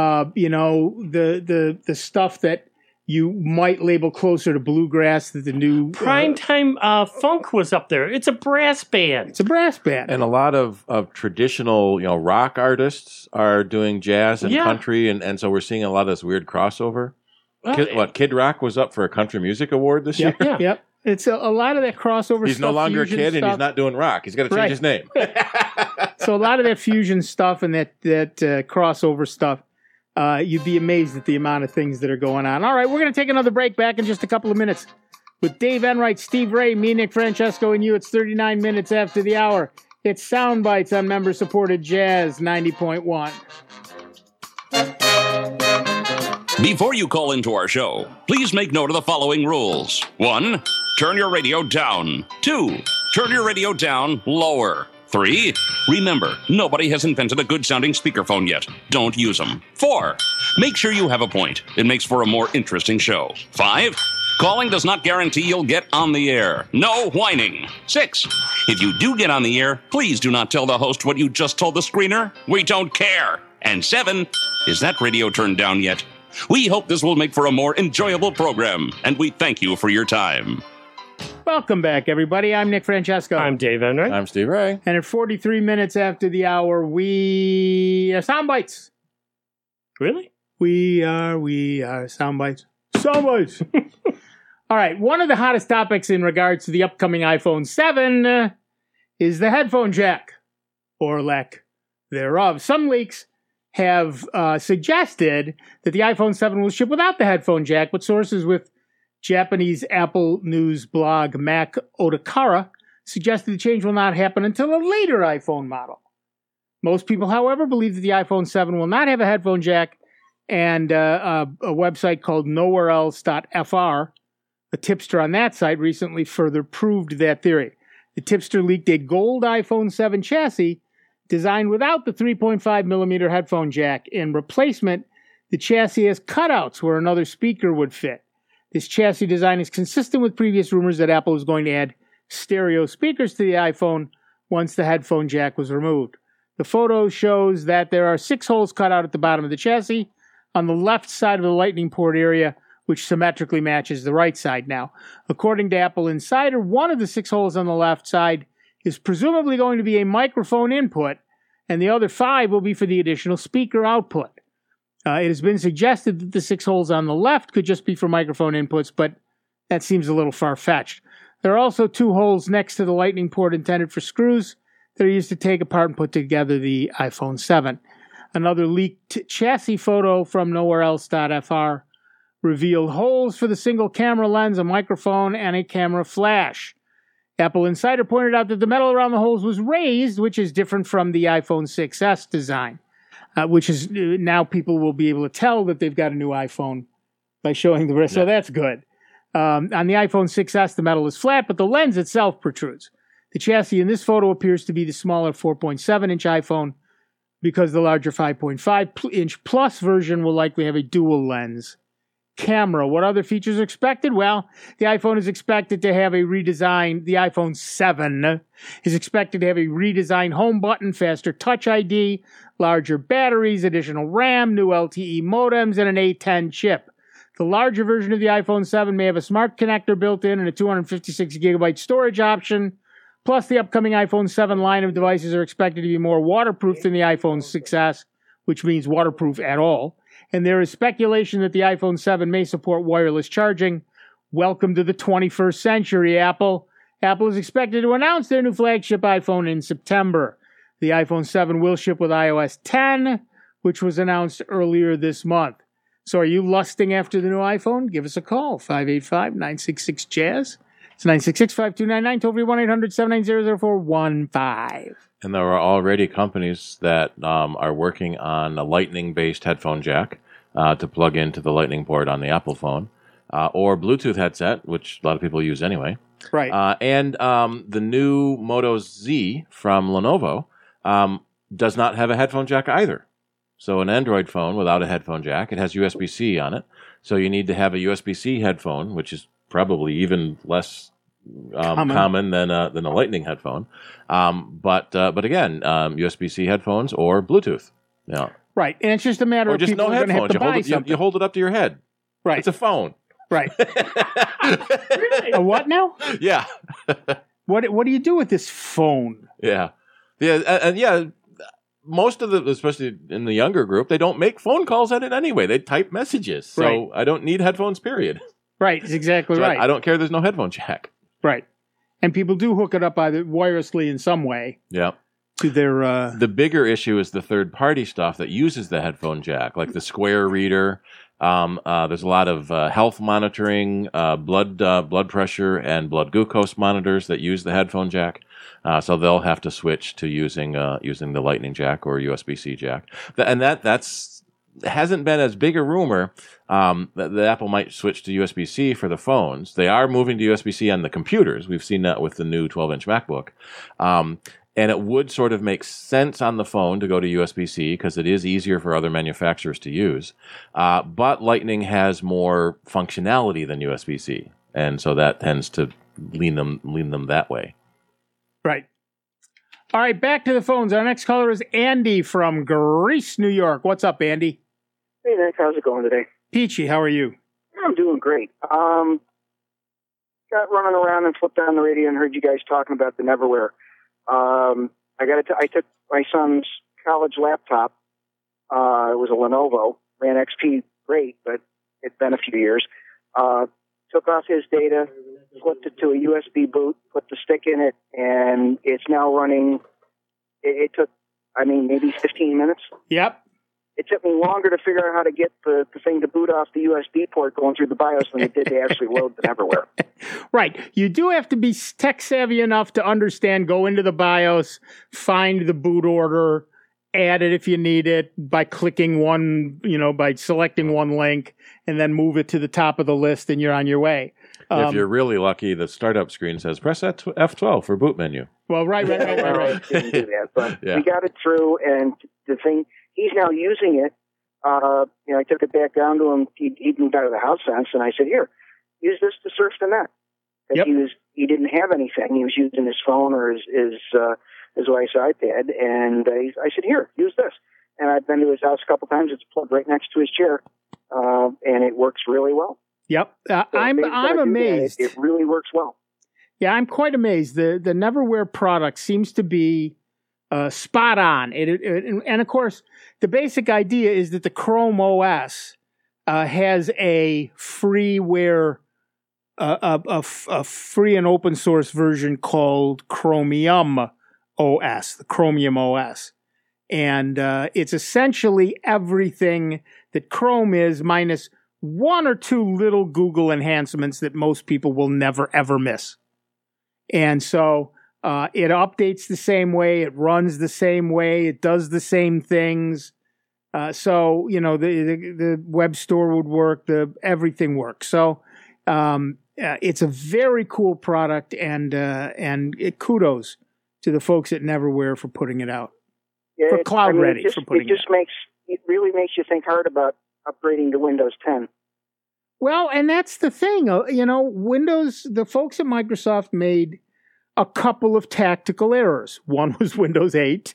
the stuff that you might label closer to bluegrass that the new Primetime Funk was up there. It's a brass band. It's a brass band. And a lot of traditional, rock artists are doing jazz and country, and so we're seeing a lot of this weird crossover. Kid Rock was up for a country music award this year? Yeah. Yep. It's a lot of that crossover stuff. He's no longer a kid, and he's not doing rock. He's got to change his name. So a lot of that fusion stuff and that crossover stuff, you'd be amazed at the amount of things that are going on. All right, we're going to take another break. Back in just a couple of minutes with Dave Enright, Steve Ray, me, Nick Francesco, and you. It's 39 minutes after the hour. It's Sound Bites on member-supported Jazz 90.1. Before you call into our show, please make note of the following rules. 1, turn your radio down. 2, turn your radio down lower. 3, remember, nobody has invented a good-sounding speakerphone yet. Don't use them. 4, make sure you have a point. It makes for a more interesting show. 5, calling does not guarantee you'll get on the air. No whining. 6, if you do get on the air, please do not tell the host what you just told the screener. We don't care. And 7, is that radio turned down yet? We hope this will make for a more enjoyable program, and we thank you for your time. Welcome back, everybody. I'm Nick Francesco. I'm Dave Enright. I'm Steve Ray. And at 43 minutes after the hour, we are Sound Bites. Really? We are Sound Bites. Sound Bites. All right. One of the hottest topics in regards to the upcoming iPhone 7 is the headphone jack, or lack thereof. Some leaks have suggested that the iPhone 7 will ship without the headphone jack, but sources with Japanese Apple news blog Mac Otakara suggested the change will not happen until a later iPhone model. Most people, however, believe that the iPhone 7 will not have a headphone jack, and a website called nowhereelse.fr, a tipster on that site, recently further proved that theory. The tipster leaked a gold iPhone 7 chassis designed without the 3.5 millimeter headphone jack. In replacement, the chassis has cutouts where another speaker would fit. This chassis design is consistent with previous rumors that Apple was going to add stereo speakers to the iPhone once the headphone jack was removed. The photo shows that there are 6 holes cut out at the bottom of the chassis on the left side of the lightning port area, which symmetrically matches the right side now. According to Apple Insider, one of the 6 holes on the left side is presumably going to be a microphone input, and the other 5 will be for the additional speaker output. It has been suggested that the 6 holes on the left could just be for microphone inputs, but that seems a little far-fetched. There are also 2 holes next to the lightning port intended for screws that are used to take apart and put together the iPhone 7. Another leaked chassis photo from nowhereelse.fr revealed holes for the single camera lens, a microphone, and a camera flash. Apple Insider pointed out that the metal around the holes was raised, which is different from the iPhone 6s design, which is now people will be able to tell that they've got a new iPhone by showing the wrist. So that's good. On the iPhone 6s, the metal is flat, but the lens itself protrudes. The chassis in this photo appears to be the smaller 4.7-inch iPhone because the larger 5.5-inch Plus version will likely have a dual lens camera. What other features are expected? Well, the iPhone is expected to have a redesigned, the iPhone 7 is expected to have a redesigned home button, faster Touch ID, larger batteries, additional RAM, new LTE modems, and an A10 chip. The larger version of the iPhone 7 may have a smart connector built in and a 256GB storage option. Plus, the upcoming iPhone 7 line of devices are expected to be more waterproof than the iPhone 6s, which means waterproof at all. And there is speculation that the iPhone 7 may support wireless charging. Welcome to the 21st century, Apple. Apple is expected to announce their new flagship iPhone in September. The iPhone 7 will ship with iOS 10, which was announced earlier this month. So are you lusting after the new iPhone? Give us a call, 585-966-JAZZ. It's 966-5299, toll free 1-800-790-0415. And there are already companies that are working on a lightning-based headphone jack to plug into the lightning port on the Apple phone, or Bluetooth headset, which a lot of people use anyway. Right. And the new Moto Z from Lenovo does not have a headphone jack either. So an Android phone without a headphone jack, it has USB-C on it. So you need to have a USB-C headphone, which is probably even less common than a Lightning headphone. But again, USB-C headphones or Bluetooth. Yeah. Right, and it's just a matter of just people no are going to have headphones. to buy something. You hold it up to your head. Right. It's a phone. Right. A what now? Yeah. What do you do with this phone? Yeah. And most of especially in the younger group, they don't make phone calls at it anyway. They type messages. So Right. I don't need headphones, period. Right, it's exactly So right. I don't care there's no headphone jack. Right. And people do hook it up either wirelessly in some way Yeah. to their... The bigger issue is the third-party stuff that uses the headphone jack, like the Square Reader. There's a lot of health monitoring, blood pressure, and blood glucose monitors that use the headphone jack. So they'll have to switch to using the Lightning jack or USB-C jack. And that's hasn't been as big a rumor that Apple might switch to USB-C for the phones. They are moving to USB-C on the computers. We've seen that with the new 12-inch MacBook. And it would sort of make sense on the phone to go to USB-C because it is easier for other manufacturers to use. But Lightning has more functionality than USB-C. And so that tends to lean them that way. Right. All right, back to the phones. Our next caller is Andy from Greece, New York. What's up, Andy? Hey, Nick. How's it going today? Peachy, how are you? I'm doing great. Got running around and flipped on the radio and heard you guys talking about the Neverware. I took my son's college laptop. It was a Lenovo. Ran XP great, but it's been a few years. Took off his data, flipped it to a USB boot, put the stick in it, and it's now running. It took, maybe 15 minutes. Yep. It took me longer to figure out how to get the thing to boot off the USB port going through the BIOS than it did to actually load the Neverware. Right. You do have to be tech savvy enough to understand, go into the BIOS, find the boot order, add it if you need it by clicking by selecting one link and then move it to the top of the list and you're on your way. If you're really lucky, the startup screen says press F12 for boot menu. Well, right. Didn't do that, but Yeah. we got it through, and the thing, he's now using it. I took it back down to him. He'd moved out of the house since, and I said, "Here, use this to surf the net." Yep. He didn't have anything. He was using his phone or his wife's iPad, and I said, "Here, use this." And I've been to his house a couple times. It's plugged right next to his chair, and it works really well. Yep. So I'm amazed. It really works well. Yeah, I'm quite amazed. The Neverware product seems to be spot on. And of course, the basic idea is that the Chrome OS has a freeware, a free and open source version called Chromium OS, the Chromium OS. And it's essentially everything that Chrome is minus one or two little Google enhancements that most people will never, ever miss. And so it updates the same way, it runs the same way, it does the same things. So, the web store would work, everything works. So it's a very cool product, and kudos to the folks at Neverware for putting it out. Yeah, for cloud ready, for putting it out. It really makes you think hard about upgrading to Windows 10. Well, and that's the thing. Windows, the folks at Microsoft made a couple of tactical errors. One was Windows 8.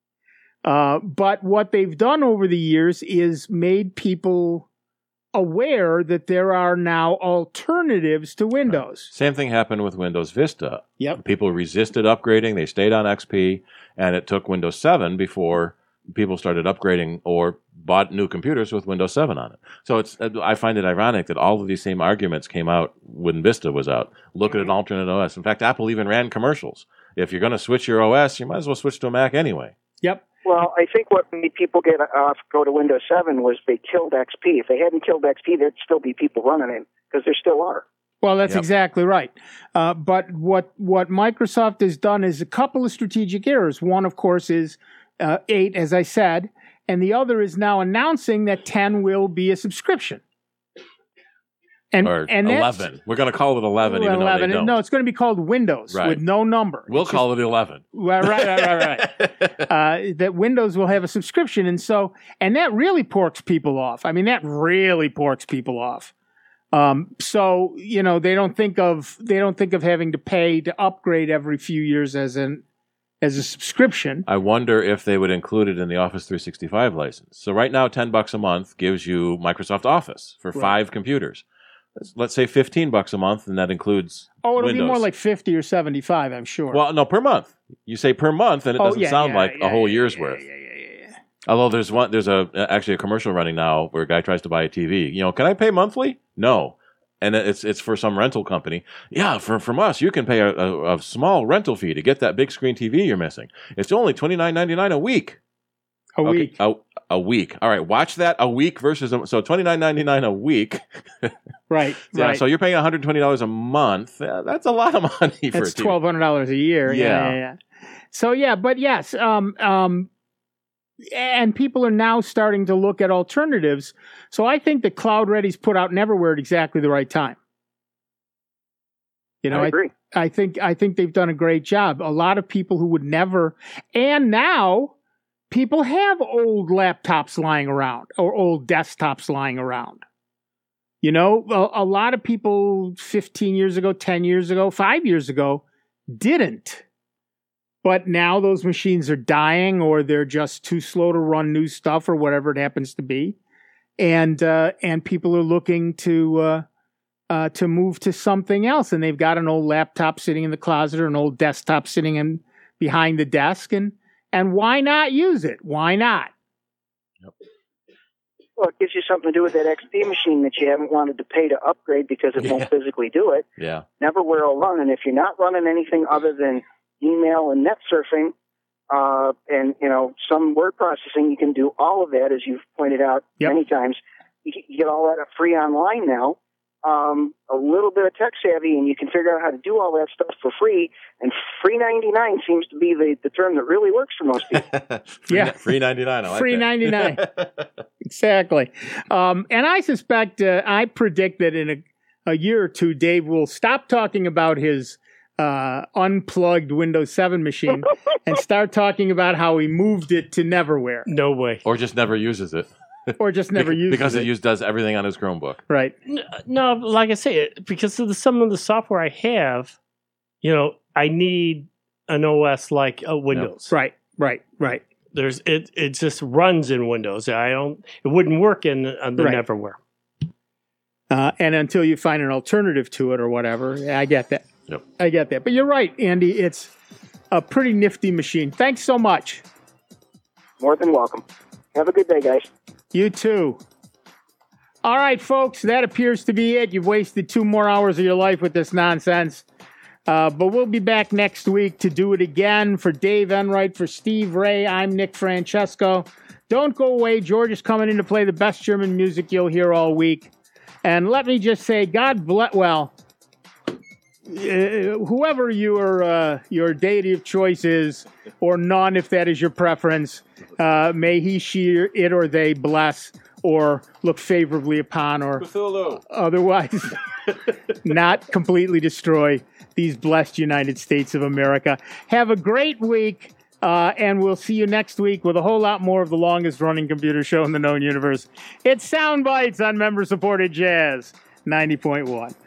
But what they've done over the years is made people aware that there are now alternatives to Windows. Same thing happened with Windows Vista. Yep. People resisted upgrading. They stayed on XP, and it took Windows 7 before people started upgrading or bought new computers with Windows 7 on it. So I find it ironic that all of these same arguments came out when Vista was out. Look at an alternate OS. In fact, Apple even ran commercials. If you're going to switch your OS, you might as well switch to a Mac anyway. Yep. Well, I think what made people go to Windows 7 was they killed XP. If they hadn't killed XP, there'd still be people running it, because there still are. Well, that's exactly right. But what Microsoft has done is a couple of strategic errors. One, of course, is 8, as I said, and the other is now announcing that 10 will be a subscription. or 11. We're going to call it 11, even though they don't. No, it's going to be called Windows with no number. We'll call it 11. Right. That Windows will have a subscription, and that really porks people off. I mean, that really porks people off. So they don't think of having to pay to upgrade every few years as a subscription. I wonder if they would include it in the Office 365 license. So right now, $10 a month gives you Microsoft Office for 5 computers. Let's say $15 a month, and that includes it'll Windows. be more like 50 or 75, I'm sure. Well, no, per month. You say per month, and it doesn't sound like a whole year's worth. Yeah. Although there's actually a commercial running now where a guy tries to buy a TV. Can I pay monthly? No. And it's for some rental company. Yeah, from us, you can pay a small rental fee to get that big screen TV you're missing. It's only $29.99 a week. A week. All right, watch that. A week versus so $29.99 a week. Right. Yeah. Right. So you're paying $120 a month. That's a lot of money for that's $1,200 a year. Yeah. So but yes. And people are now starting to look at alternatives. So I think that Cloud Ready's put out Neverware at exactly the right time. I agree. I think they've done a great job. A lot of people who would never, and now people have old laptops lying around or old desktops lying around. A lot of people 15 years ago, 10 years ago, 5 years ago didn't. But now those machines are dying, or they're just too slow to run new stuff, or whatever it happens to be, and people are looking to move to something else, and they've got an old laptop sitting in the closet or an old desktop sitting behind the desk, and why not use it? Why not? Yep. Well, it gives you something to do with that XP machine that you haven't wanted to pay to upgrade because it won't physically do it. Yeah. Neverwhere will run, and if you're not running anything other than email and net surfing, and some word processing, you can do all of that, as you've pointed out many times. You get all that free online now. A little bit of tech savvy, and you can figure out how to do all that stuff for free. And free 99 seems to be the term that really works for most people. Free 99. I like free that. 99. Exactly. And I suspect, I predict that in a year or two, Dave will stop talking about his unplugged Windows 7 machine and start talking about how he moved it to Neverware. No way. Or just never uses it. Or just never uses it. Because it does everything on his Chromebook. Right. No, like I say, because of some of the software I have, I need an OS like Windows. Yep. Right. It just runs in Windows. It wouldn't work on the Neverware. And until you find an alternative to it or whatever, I get that. Yep. I get that. But you're right, Andy. It's a pretty nifty machine. Thanks so much. More than welcome. Have a good day, guys. You too. All right, folks, that appears to be it. You've wasted 2 more hours of your life with this nonsense. But we'll be back next week to do it again. For Dave Enright, for Steve Ray, I'm Nick Francesco. Don't go away. George is coming in to play the best German music you'll hear all week. And let me just say, God bless, whoever your deity of choice is, or none if that is your preference, may he, she, it, or they bless or look favorably upon, or Cthulhu. Otherwise not completely destroy these blessed United States of America. Have a great week, and we'll see you next week with a whole lot more of the longest running computer show in the known universe. It's Sound Bites on member-supported Jazz 90.1.